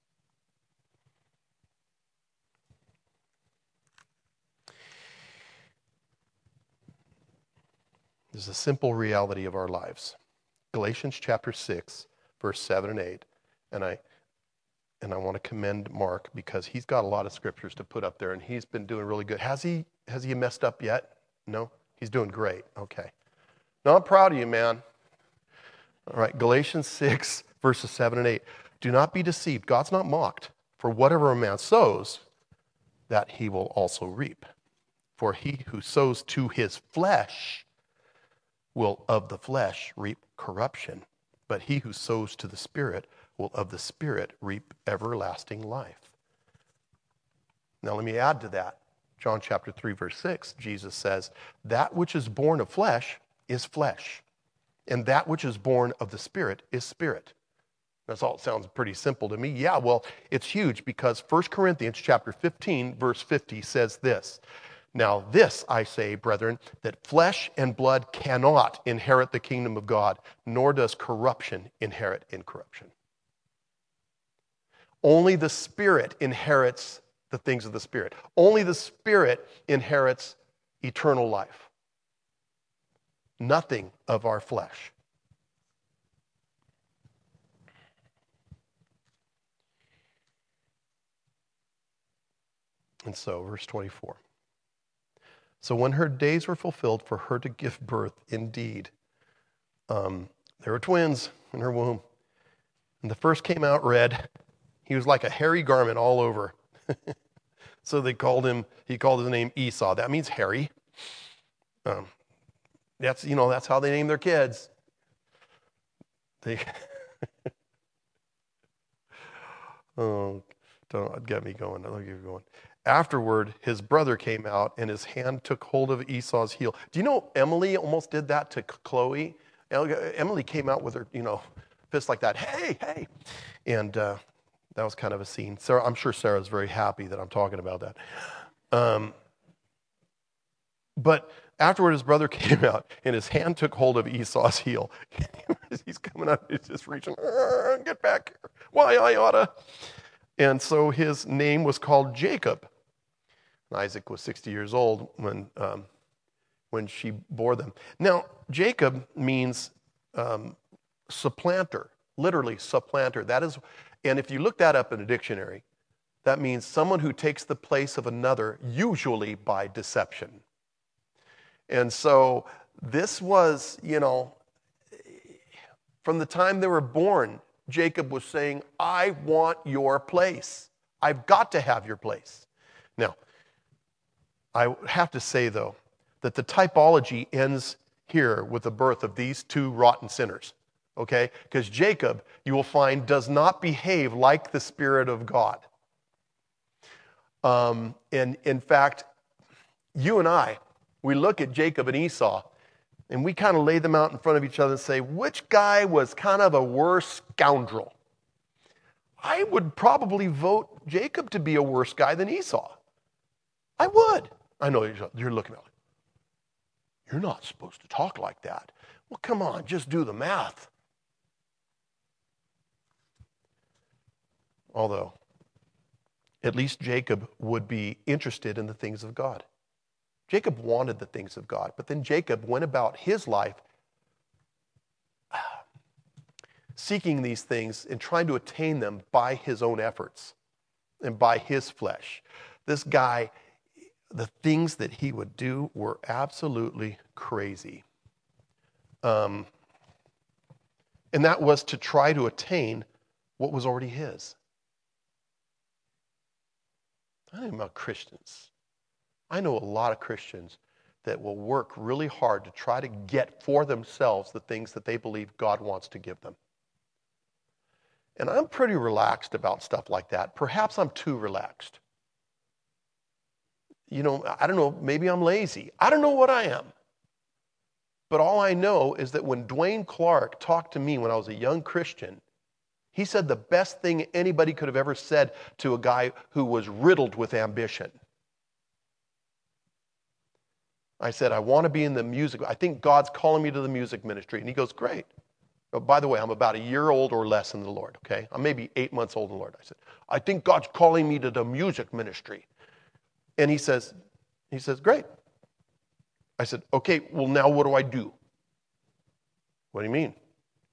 This is a simple reality of our lives. Galatians chapter six, verse seven and eight. And I and I want to commend Mark, because he's got a lot of scriptures to put up there, and he's been doing really good. Has he has he messed up yet? No? He's doing great. Okay. No, I'm proud of you, man. All right, Galatians six, verses seven and eight. Do not be deceived. God's not mocked. For whatever a man sows, that he will also reap. For he who sows to his flesh will of the flesh reap corruption, but he who sows to the Spirit will of the Spirit reap everlasting life. Now let me add to that. John chapter three, verse six, Jesus says, that which is born of flesh is flesh, and that which is born of the Spirit is spirit. That's all. It sounds pretty simple to me. Yeah, well, it's huge, because First Corinthians chapter fifteen, verse fifty says this. Now this I say, brethren, that flesh and blood cannot inherit the kingdom of God, nor does corruption inherit incorruption. Only the Spirit inherits the things of the Spirit. Only the Spirit inherits eternal life. Nothing of our flesh. And so, verse twenty-four. So when her days were fulfilled for her to give birth, indeed, um, there were twins in her womb. And the first came out red. He was like a hairy garment all over. So they called him, he called his name Esau. That means hairy. Um, that's, you know, that's how they name their kids. They, oh, Don't get me going. Don't get me going. Afterward, his brother came out and his hand took hold of Esau's heel. Do you know Emily almost did that to Chloe? Emily came out with her, you know, fist like that. Hey, hey. And uh, that was kind of a scene. Sarah, I'm sure Sarah's very happy that I'm talking about that. Um, but afterward, his brother came out and his hand took hold of Esau's heel. He's coming out, he's just reaching, get back here. Why, I oughta. And so his name was called Jacob. And Isaac was sixty years old when um, when she bore them. Now, Jacob means um, supplanter, literally supplanter. That is, and if you look that up in a dictionary, that means someone who takes the place of another, usually by deception. And so this was, you know, from the time they were born, Jacob was saying, I want your place. I've got to have your place. Now, I have to say, though, that the typology ends here with the birth of these two rotten sinners, okay? Because Jacob, you will find, does not behave like the Spirit of God. Um, and in fact, you and I, we look at Jacob and Esau, and we kind of lay them out in front of each other and say, which guy was kind of a worse scoundrel? I would probably vote Jacob to be a worse guy than Esau. I would. I know you're looking at me. You're not supposed to talk like that. Well, come on, just do the math. Although, at least Jacob would be interested in the things of God. Jacob wanted the things of God, but then Jacob went about his life seeking these things and trying to attain them by his own efforts and by his flesh. This guy, the things that he would do were absolutely crazy. Um, and that was to try to attain what was already his. I know about Christians. I know a lot of Christians that will work really hard to try to get for themselves the things that they believe God wants to give them. And I'm pretty relaxed about stuff like that. Perhaps I'm too relaxed. You know, I don't know, maybe I'm lazy. I don't know what I am. But all I know is that when Dwayne Clark talked to me when I was a young Christian, he said the best thing anybody could have ever said to a guy who was riddled with ambition. I said, I want to be in the music. I think God's calling me to the music ministry. And he goes, great. Oh, by the way, I'm about a year old or less in the Lord, okay? I'm maybe eight months old in the Lord. I said, I think God's calling me to the music ministry. And he says, he says, great. I said, okay, well, now what do I do? What do you mean?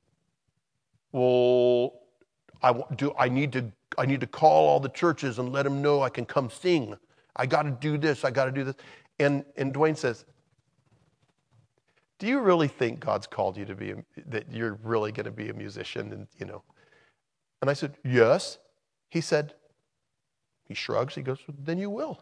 Well, I do. I need to. I need to call all the churches and let them know I can come sing. I got to do this. I got to do this. And and Dwayne says, do you really think God's called you to be a, that you're really going to be a musician? And you know, and I said, yes. He said, he shrugs. He goes, then you will.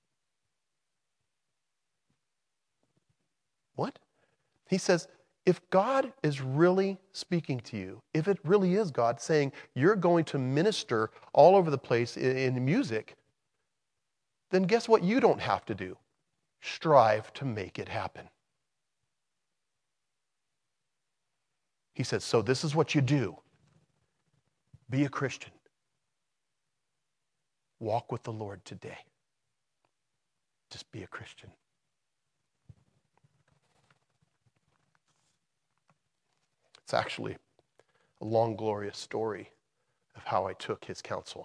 What? He says, if God is really speaking to you, if it really is God saying you're going to minister all over the place in, in music, then guess what you don't have to do? Strive to make it happen. He says, so this is what you do. Be a Christian. Walk with the Lord today. Just be a Christian. It's actually a long, glorious story of how I took his counsel.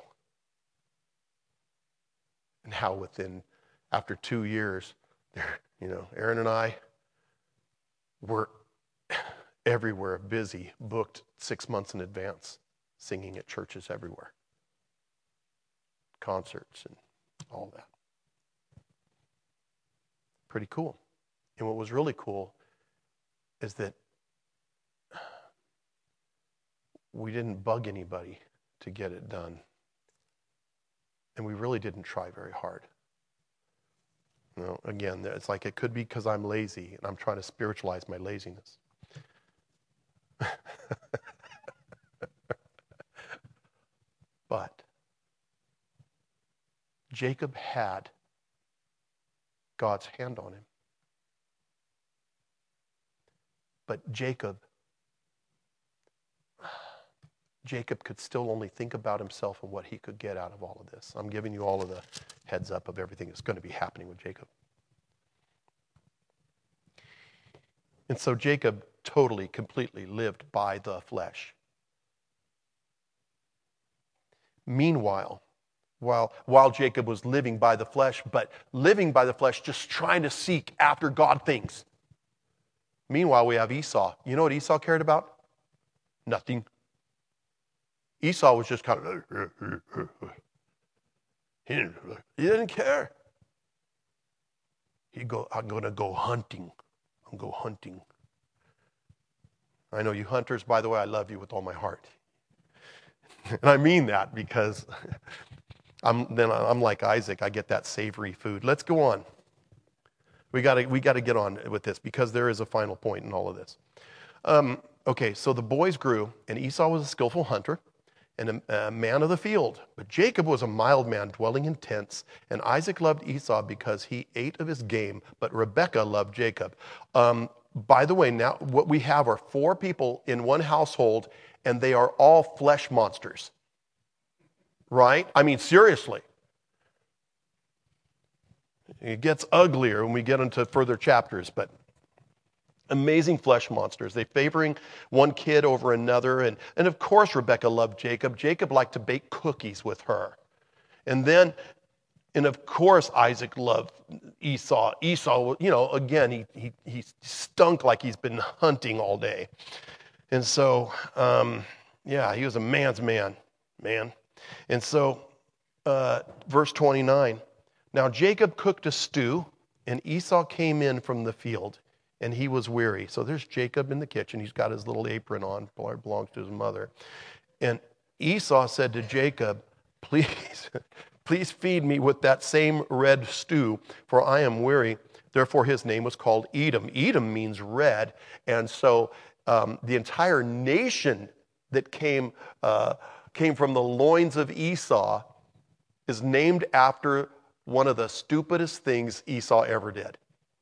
And how within, after two years, you know, Aaron and I were everywhere, busy, booked six months in advance, singing at churches everywhere. Concerts and all that. Pretty cool. And what was really cool is that we didn't bug anybody to get it done. And we really didn't try very hard. You know, again, it's like it could be because I'm lazy and I'm trying to spiritualize my laziness. But Jacob had God's hand on him. But Jacob, Jacob could still only think about himself and what he could get out of all of this. I'm giving you all of the heads up of everything that's going to be happening with Jacob. And so Jacob totally, completely lived by the flesh. Meanwhile, while, while Jacob was living by the flesh, but living by the flesh, just trying to seek after God things. Meanwhile, we have Esau. You know what Esau cared about? Nothing. Esau was just kind of, he didn't, he didn't care. He'd go, I'm going to go hunting. I'm going to go hunting. I know you hunters, by the way, I love you with all my heart. And I mean that because I'm then I'm like Isaac, I get that savory food. Let's go on. We got to we got to get on with this because there is a final point in all of this. Um, okay, so the boys grew, and Esau was a skillful hunter and a, a man of the field. But Jacob was a mild man dwelling in tents, and Isaac loved Esau because he ate of his game, but Rebekah loved Jacob. Um, by the way, now what we have are four people in one household, and they are all flesh monsters. Right? I mean, seriously. It gets uglier when we get into further chapters, but amazing flesh monsters. They favoring one kid over another. And, and of course, Rebekah loved Jacob. Jacob liked to bake cookies with her. And then, and of course, Isaac loved Esau. Esau, you know, again, he, he, he stunk like he's been hunting all day. And so, um, yeah, he was a man's man, man. And so, uh, verse twenty-nine, now Jacob cooked a stew, and Esau came in from the field, and he was weary. So there's Jacob in the kitchen. He's got his little apron on, belongs to his mother. And Esau said to Jacob, please, please feed me with that same red stew, for I am weary. Therefore his name was called Edom. Edom means red, and so um, the entire nation that came uh, came from the loins of Esau is named after one of the stupidest things Esau ever did.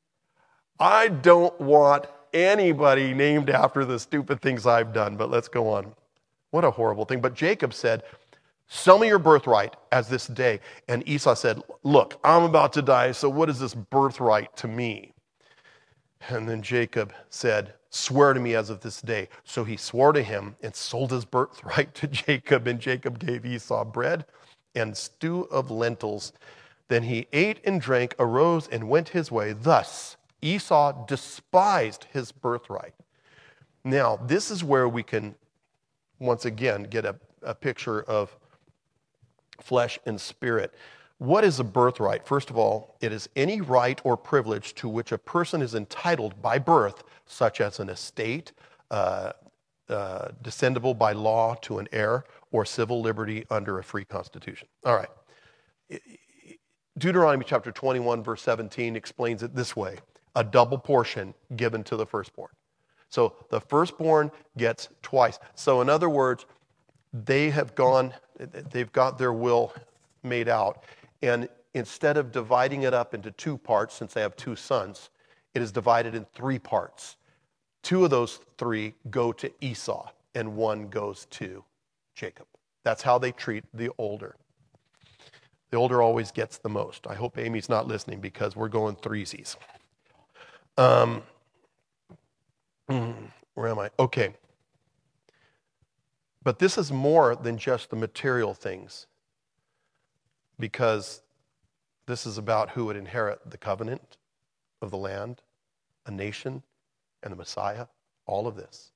I don't want anybody named after the stupid things I've done, but let's go on. What a horrible thing. But Jacob said, sell me your birthright as this day. And Esau said, look, I'm about to die, so what is this birthright to me? And then Jacob said, swear to me as of this day. So he swore to him and sold his birthright to Jacob. And Jacob gave Esau bread and stew of lentils. Then he ate and drank, arose and went his way. Thus Esau despised his birthright. Now, this is where we can, once again, get a, a picture of flesh and spirit. What is a birthright? First of all, it is any right or privilege to which a person is entitled by birth, such as an estate, uh, uh, descendable by law to an heir, or civil liberty under a free constitution. All right. Deuteronomy chapter twenty-one, verse seventeen explains it this way: a double portion given to the firstborn. So the firstborn gets twice. So in other words, they have gone, they've got their will made out. And instead of dividing it up into two parts, since they have two sons, it is divided in three parts. Two of those three go to Esau, and one goes to Jacob. That's how they treat the older. The older always gets the most. I hope Amy's not listening because we're going threesies. Um, where am I? Okay. But this is more than just the material things, because this is about who would inherit the covenant of the land, a nation, and the Messiah, all of this.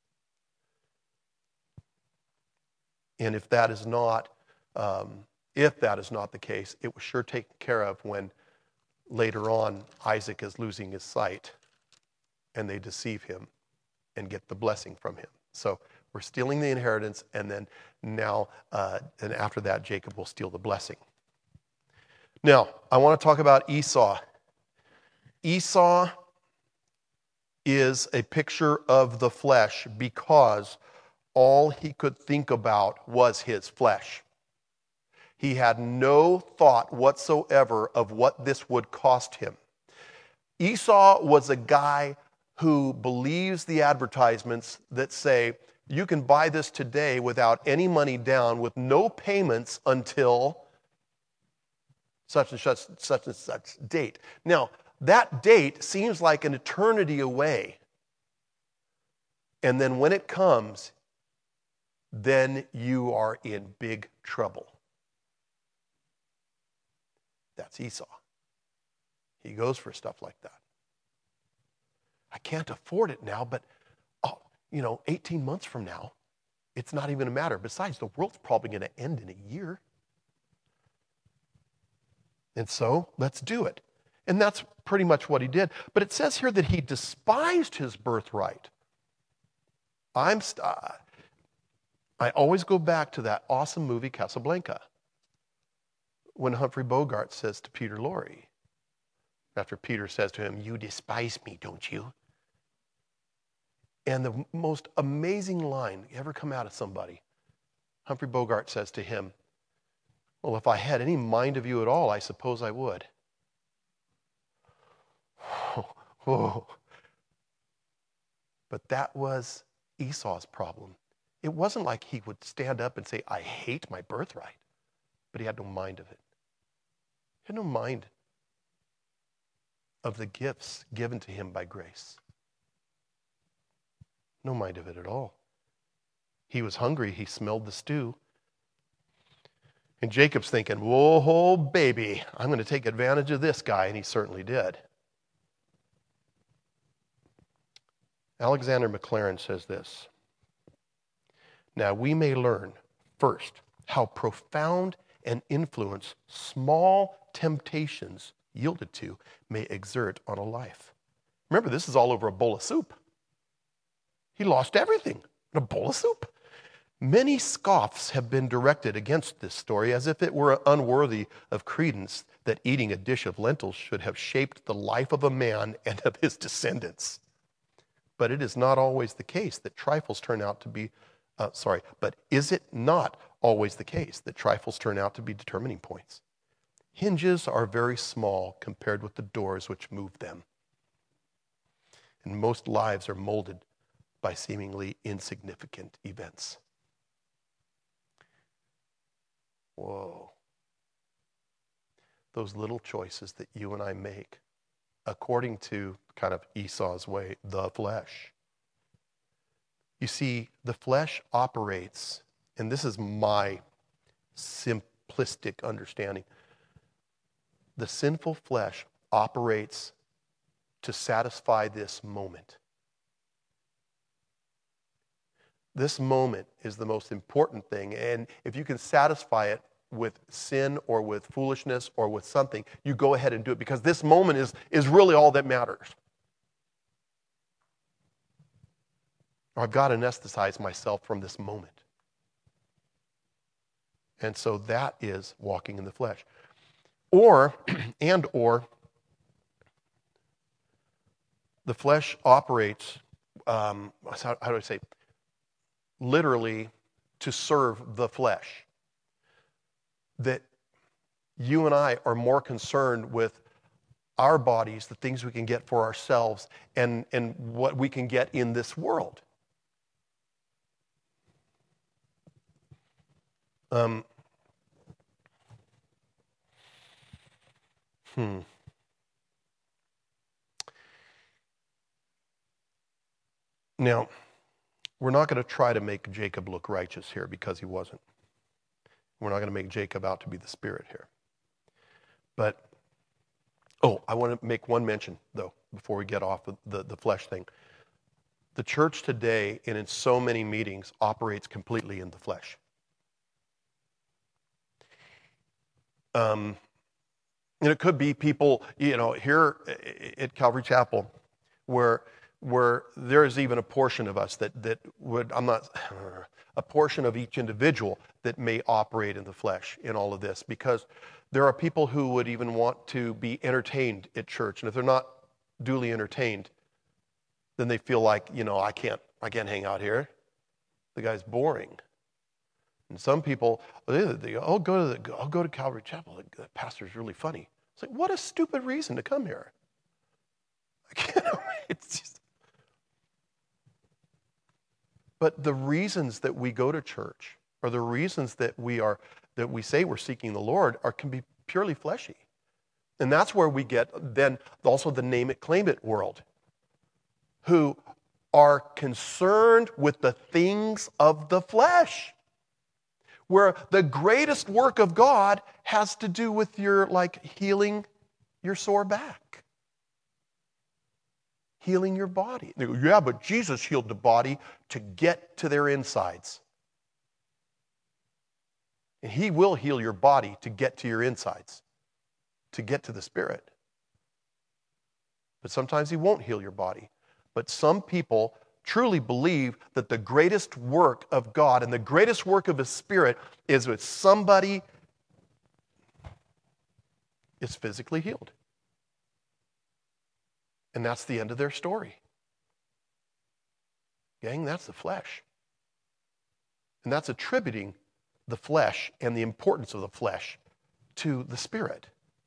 And if that is not, um, if that is not the case, it was sure taken care of when later on Isaac is losing his sight and they deceive him and get the blessing from him. So we're stealing the inheritance, and then now, uh, and after that, Jacob will steal the blessing. Now, I want to talk about Esau. Esau is a picture of the flesh because all he could think about was his flesh. He had no thought whatsoever of what this would cost him. Esau was a guy who believes the advertisements that say, you can buy this today without any money down, with no payments until such and such, such and such date. Now, that date seems like an eternity away. And then when it comes, then you are in big trouble. That's Esau. He goes for stuff like that. I can't afford it now, but, oh, you know, eighteen months from now, it's not even a matter. Besides, the world's probably going to end in a year. And so, let's do it. And that's pretty much what he did. But it says here that he despised his birthright. I'm st- I always go back to that awesome movie, Casablanca, when Humphrey Bogart says to Peter Lorre, after Peter says to him, you despise me, don't you? And the most amazing line ever come out of somebody, Humphrey Bogart says to him, well, if I had any mind of you at all, I suppose I would. Oh. But that was Esau's problem. It wasn't like he would stand up and say, I hate my birthright. But he had no mind of it. He had no mind of the gifts given to him by grace. No mind of it at all. He was hungry. He smelled the stew. And Jacob's thinking, whoa, baby, I'm going to take advantage of this guy. And he certainly did. Alexander Maclaren says this. Now we may learn, first, how profound an influence small temptations yielded to may exert on a life. Remember, this is all over a bowl of soup. He lost everything in a bowl of soup. Many scoffs have been directed against this story as if it were unworthy of credence that eating a dish of lentils should have shaped the life of a man and of his descendants. But it is not always the case that trifles turn out to be, uh, sorry, but is it not always the case that trifles turn out to be determining points? Hinges are very small compared with the doors which move them. And most lives are molded by seemingly insignificant events. Whoa. Those little choices that you and I make, according to kind of Esau's way, the flesh. You see, the flesh operates, and this is my simplistic understanding. The sinful flesh operates to satisfy this moment. This moment is the most important thing, and if you can satisfy it with sin or with foolishness or with something, you go ahead and do it, because this moment is, is really all that matters. Or I've got to anesthetize myself from this moment. And so that is walking in the flesh. Or, and or, the flesh operates, um, how, how do I say, literally to serve the flesh. That you and I are more concerned with our bodies, the things we can get for ourselves, and, and what we can get in this world. Um, hmm. Now, we're not going to try to make Jacob look righteous here, because he wasn't. We're not going to make Jacob out to be the Spirit here. But, oh, I want to make one mention, though, before we get off of the, the flesh thing. The church today, and in so many meetings, operates completely in the flesh. Um, and it could be people, you know, here at Calvary Chapel, where where there is even a portion of us that that would, I'm not, a portion of each individual that may operate in the flesh in all of this, because there are people who would even want to be entertained at church, and if they're not duly entertained, then they feel like, you know, I can't, I can't hang out here. The guy's boring. And some people, they, they go, oh, go to the, I'll go to Calvary Chapel. The pastor's really funny. It's like, what a stupid reason to come here. Like, it's just, but the reasons that we go to church, or the reasons that we are that we say we're seeking the Lord, are can be purely fleshy. And that's where we get then also the name it, claim it world, who are concerned with the things of the flesh, where the greatest work of God has to do with your, like, healing your sore back, healing your body. They go, yeah, but Jesus healed the body to get to their insides. And he will heal your body to get to your insides, to get to the spirit. But sometimes he won't heal your body. But some people truly believe that the greatest work of God and the greatest work of his spirit is with somebody is physically healed. And that's the end of their story. Gang, that's the flesh. And that's attributing the flesh and the importance of the flesh to the spirit.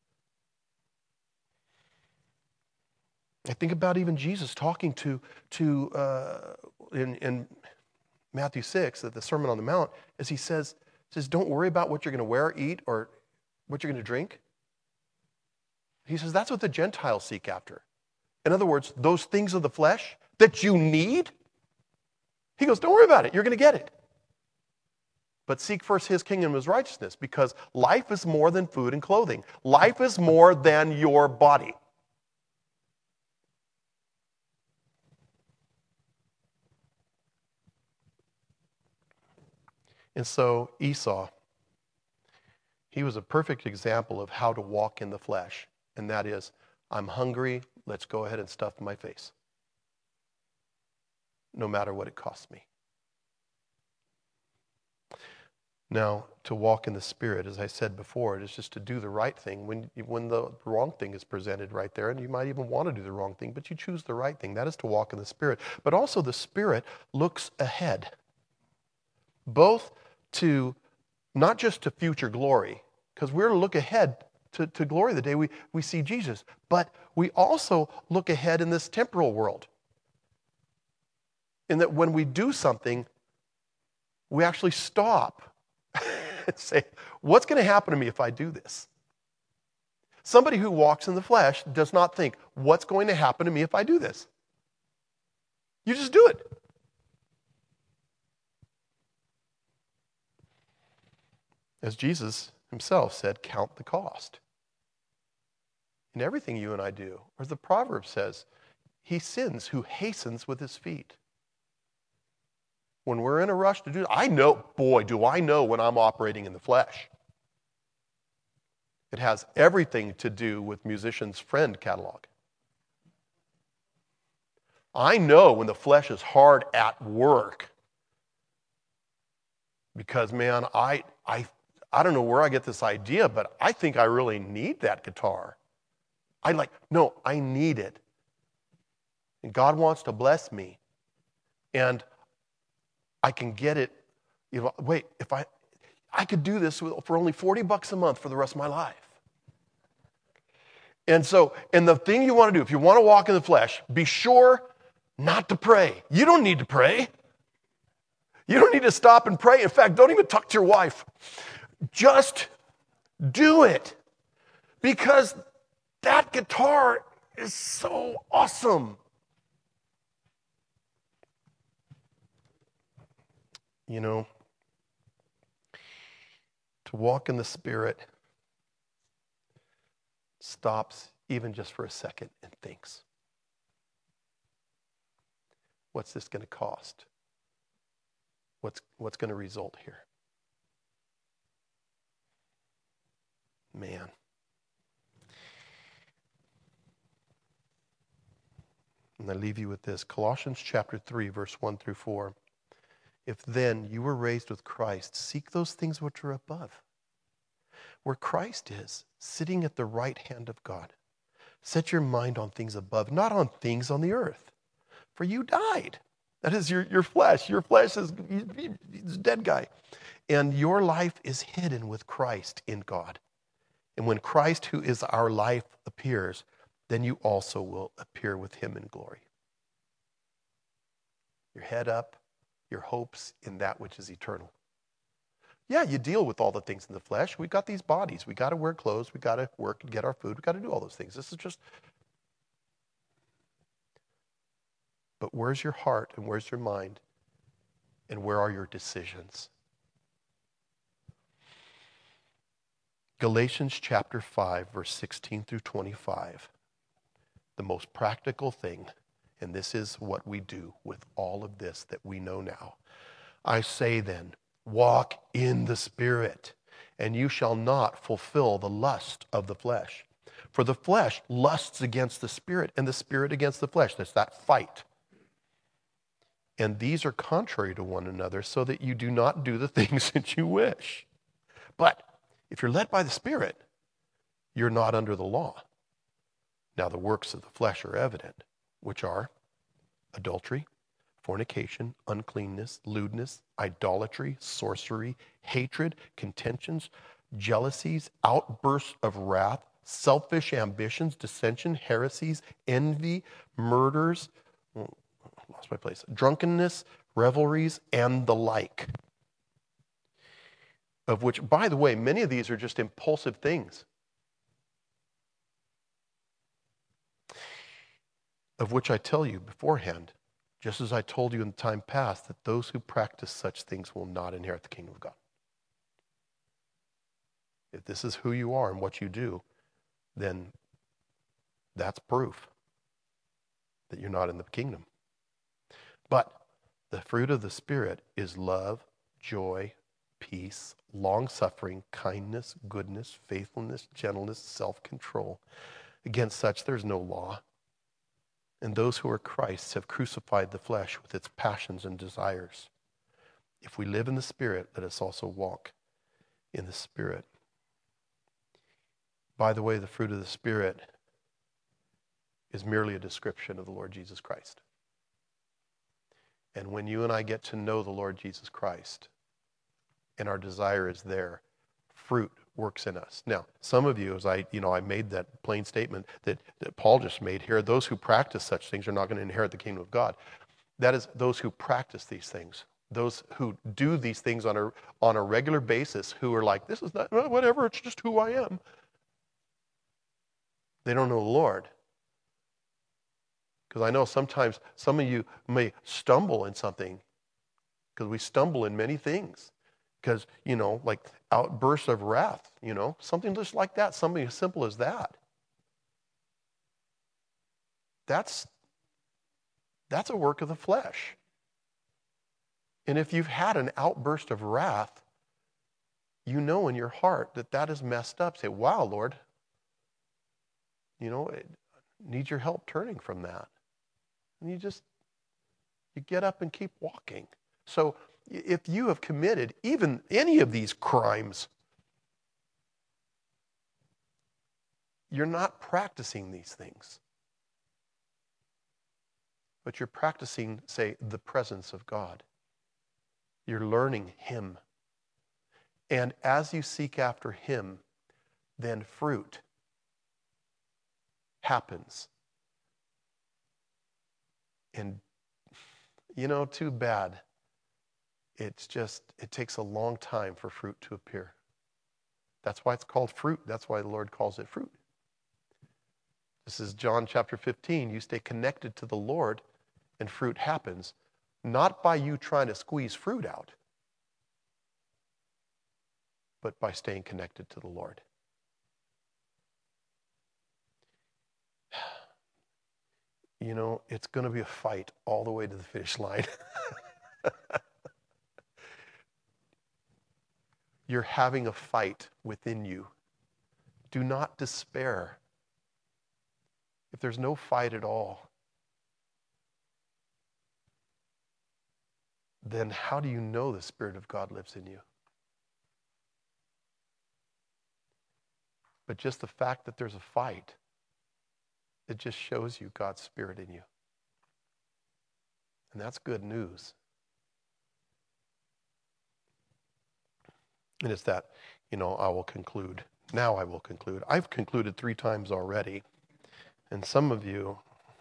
I think about even Jesus talking to, to uh, in, in Matthew six, at the Sermon on the Mount, as he says, says, don't worry about what you're going to wear, eat, or what you're going to drink. He says, that's what the Gentiles seek after. In other words, those things of the flesh that you need, he goes, don't worry about it. You're going to get it. But seek first his kingdom and his righteousness, because life is more than food and clothing. Life is more than your body. And so Esau, he was a perfect example of how to walk in the flesh. And that is, I'm hungry, let's go ahead and stuff my face, no matter what it costs me. Now, to walk in the Spirit, as I said before, it is just to do the right thing when, when the wrong thing is presented right there, and you might even want to do the wrong thing, but you choose the right thing. That is to walk in the Spirit. But also the Spirit looks ahead, both to, not just to future glory, because we're to look ahead to, to glory the day we, we see Jesus, but we also look ahead in this temporal world. In that when we do something, we actually stop and say, what's going to happen to me if I do this? Somebody who walks in the flesh does not think, what's going to happen to me if I do this? You just do it. As Jesus himself said, count the cost. In everything you and I do, or the proverb says, he sins who hastens with his feet. When we're in a rush to do, I know, boy, do I know when I'm operating in the flesh. It has everything to do with Musician's Friend catalog. I know when the flesh is hard at work. Because, man, I, I, I don't know where I get this idea, but I think I really need that guitar. I like, no, I need it. And God wants to bless me. And I can get it, you know, wait, if I, I could do this for only forty bucks a month for the rest of my life. And so, and the thing you want to do, if you want to walk in the flesh, be sure not to pray. You don't need to pray. You don't need to stop and pray. In fact, don't even talk to your wife. Just do it. Because that guitar is so awesome. You know, to walk in the Spirit stops even just for a second and thinks, what's this going to cost? What's, what's going to result here? Man. And I leave you with this. Colossians chapter three, verse one through four. If then you were raised with Christ, seek those things which are above, where Christ is, sitting at the right hand of God. Set your mind on things above, not on things on the earth. For you died. That is your, your flesh. Your flesh is he's a dead guy. And your life is hidden with Christ in God. And when Christ, who is our life, appears, then you also will appear with him in glory. Your head up, your hopes in that which is eternal. Yeah, you deal with all the things in the flesh. We've got these bodies. We got to wear clothes. We got to work and get our food. We got to do all those things. This is just... But where's your heart and where's your mind? And where are your decisions? Galatians chapter five, verse sixteen through twenty-five. The most practical thing, and this is what we do with all of this that we know now. I say then, walk in the Spirit, and you shall not fulfill the lust of the flesh. For the flesh lusts against the Spirit, and the Spirit against the flesh. That's that fight. And these are contrary to one another, so that you do not do the things that you wish. But if you're led by the Spirit, you're not under the law. Now the works of the flesh are evident, which are adultery, fornication, uncleanness, lewdness, idolatry, sorcery, hatred, contentions, jealousies, outbursts of wrath, selfish ambitions, dissension, heresies, envy, murders, oh, lost my place, drunkenness, revelries, and the like. Of which, by the way, many of these are just impulsive things. Of which I tell you beforehand, just as I told you in time past, that those who practice such things will not inherit the kingdom of God. If this is who you are and what you do, then that's proof that you're not in the kingdom. But the fruit of the Spirit is love, joy, peace, long-suffering, kindness, goodness, faithfulness, gentleness, self-control. Against such there's no law. And those who are Christ's have crucified the flesh with its passions and desires. If we live in the Spirit, let us also walk in the Spirit. By the way, the fruit of the Spirit is merely a description of the Lord Jesus Christ. And when you and I get to know the Lord Jesus Christ, and our desire is there, fruit works in us. Now, some of you, as I, you know, I made that plain statement that, that Paul just made here, those who practice such things are not going to inherit the kingdom of God. That is those who practice these things, those who do these things on a, on a regular basis, who are like, this is not, whatever, it's just who I am. They don't know the Lord. Because I know sometimes some of you may stumble in something, because we stumble in many things. Because, you know, like outbursts of wrath, you know, something just like that, something as simple as that. That's, that's a work of the flesh. And if you've had an outburst of wrath, you know in your heart that that is messed up. Say, wow, Lord, you know, it needs your help turning from that. And you just, you get up and keep walking. So if you have committed even any of these crimes, you're not practicing these things. But you're practicing, say, the presence of God. You're learning Him. And as you seek after Him, then fruit happens. And, you know, too bad. It's just, it takes a long time for fruit to appear. That's why it's called fruit. That's why the Lord calls it fruit. This is John chapter fifteen. You stay connected to the Lord and fruit happens. Not by you trying to squeeze fruit out, but by staying connected to the Lord. You know, it's going to be a fight all the way to the finish line. You're having a fight within you. Do not despair. If there's no fight at all, then how do you know the Spirit of God lives in you? But just the fact that there's a fight, it just shows you God's Spirit in you. And that's good news. And it's that, you know, I will conclude. Now I will conclude. I've concluded three times already. And some of you,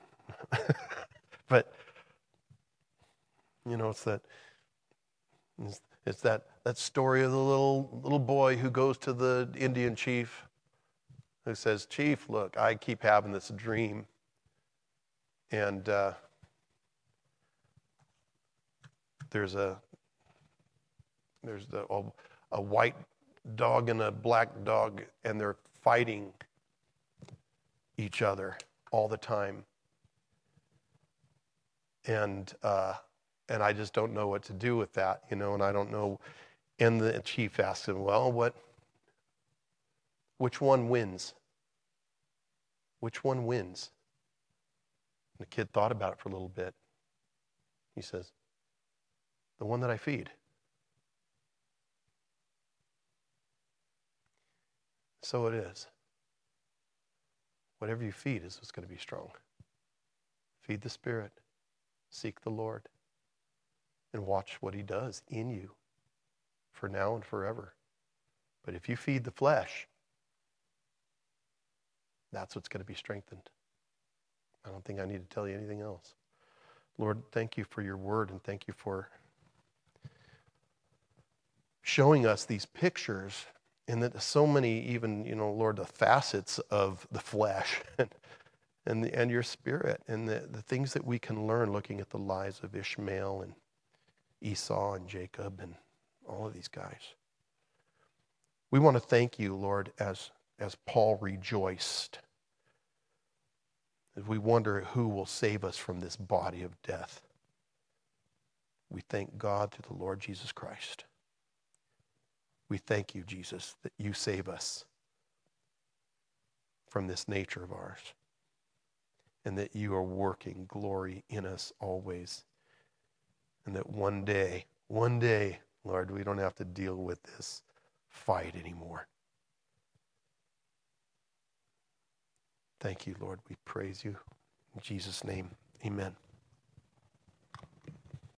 but, you know, it's that, it's, it's that, that story of the little, little boy who goes to the Indian chief who says, Chief, look, I keep having this dream. And uh, there's a, there's the, a, a white dog and a black dog, and they're fighting each other all the time. And uh, and I just don't know what to do with that, you know, and I don't know. And the chief asks him, well, what, which one wins? Which one wins? And the kid thought about it for a little bit. He says, the one that I feed. So it is. Whatever you feed is what's going to be strong. Feed the Spirit. Seek the Lord. And watch what he does in you for now and forever. But if you feed the flesh, that's what's going to be strengthened. I don't think I need to tell you anything else. Lord, thank you for your word, and thank you for showing us these pictures, and that so many, even, you know, Lord, the facets of the flesh and and, the, and your Spirit, and the, the things that we can learn looking at the lives of Ishmael and Esau and Jacob and all of these guys. We want to thank you, Lord, as, as Paul rejoiced. As we wonder who will save us from this body of death. We thank God through the Lord Jesus Christ. We thank you, Jesus, that you save us from this nature of ours. And that you are working glory in us always. And that one day, one day, Lord, we don't have to deal with this fight anymore. Thank you, Lord. We praise you. In Jesus' name, amen.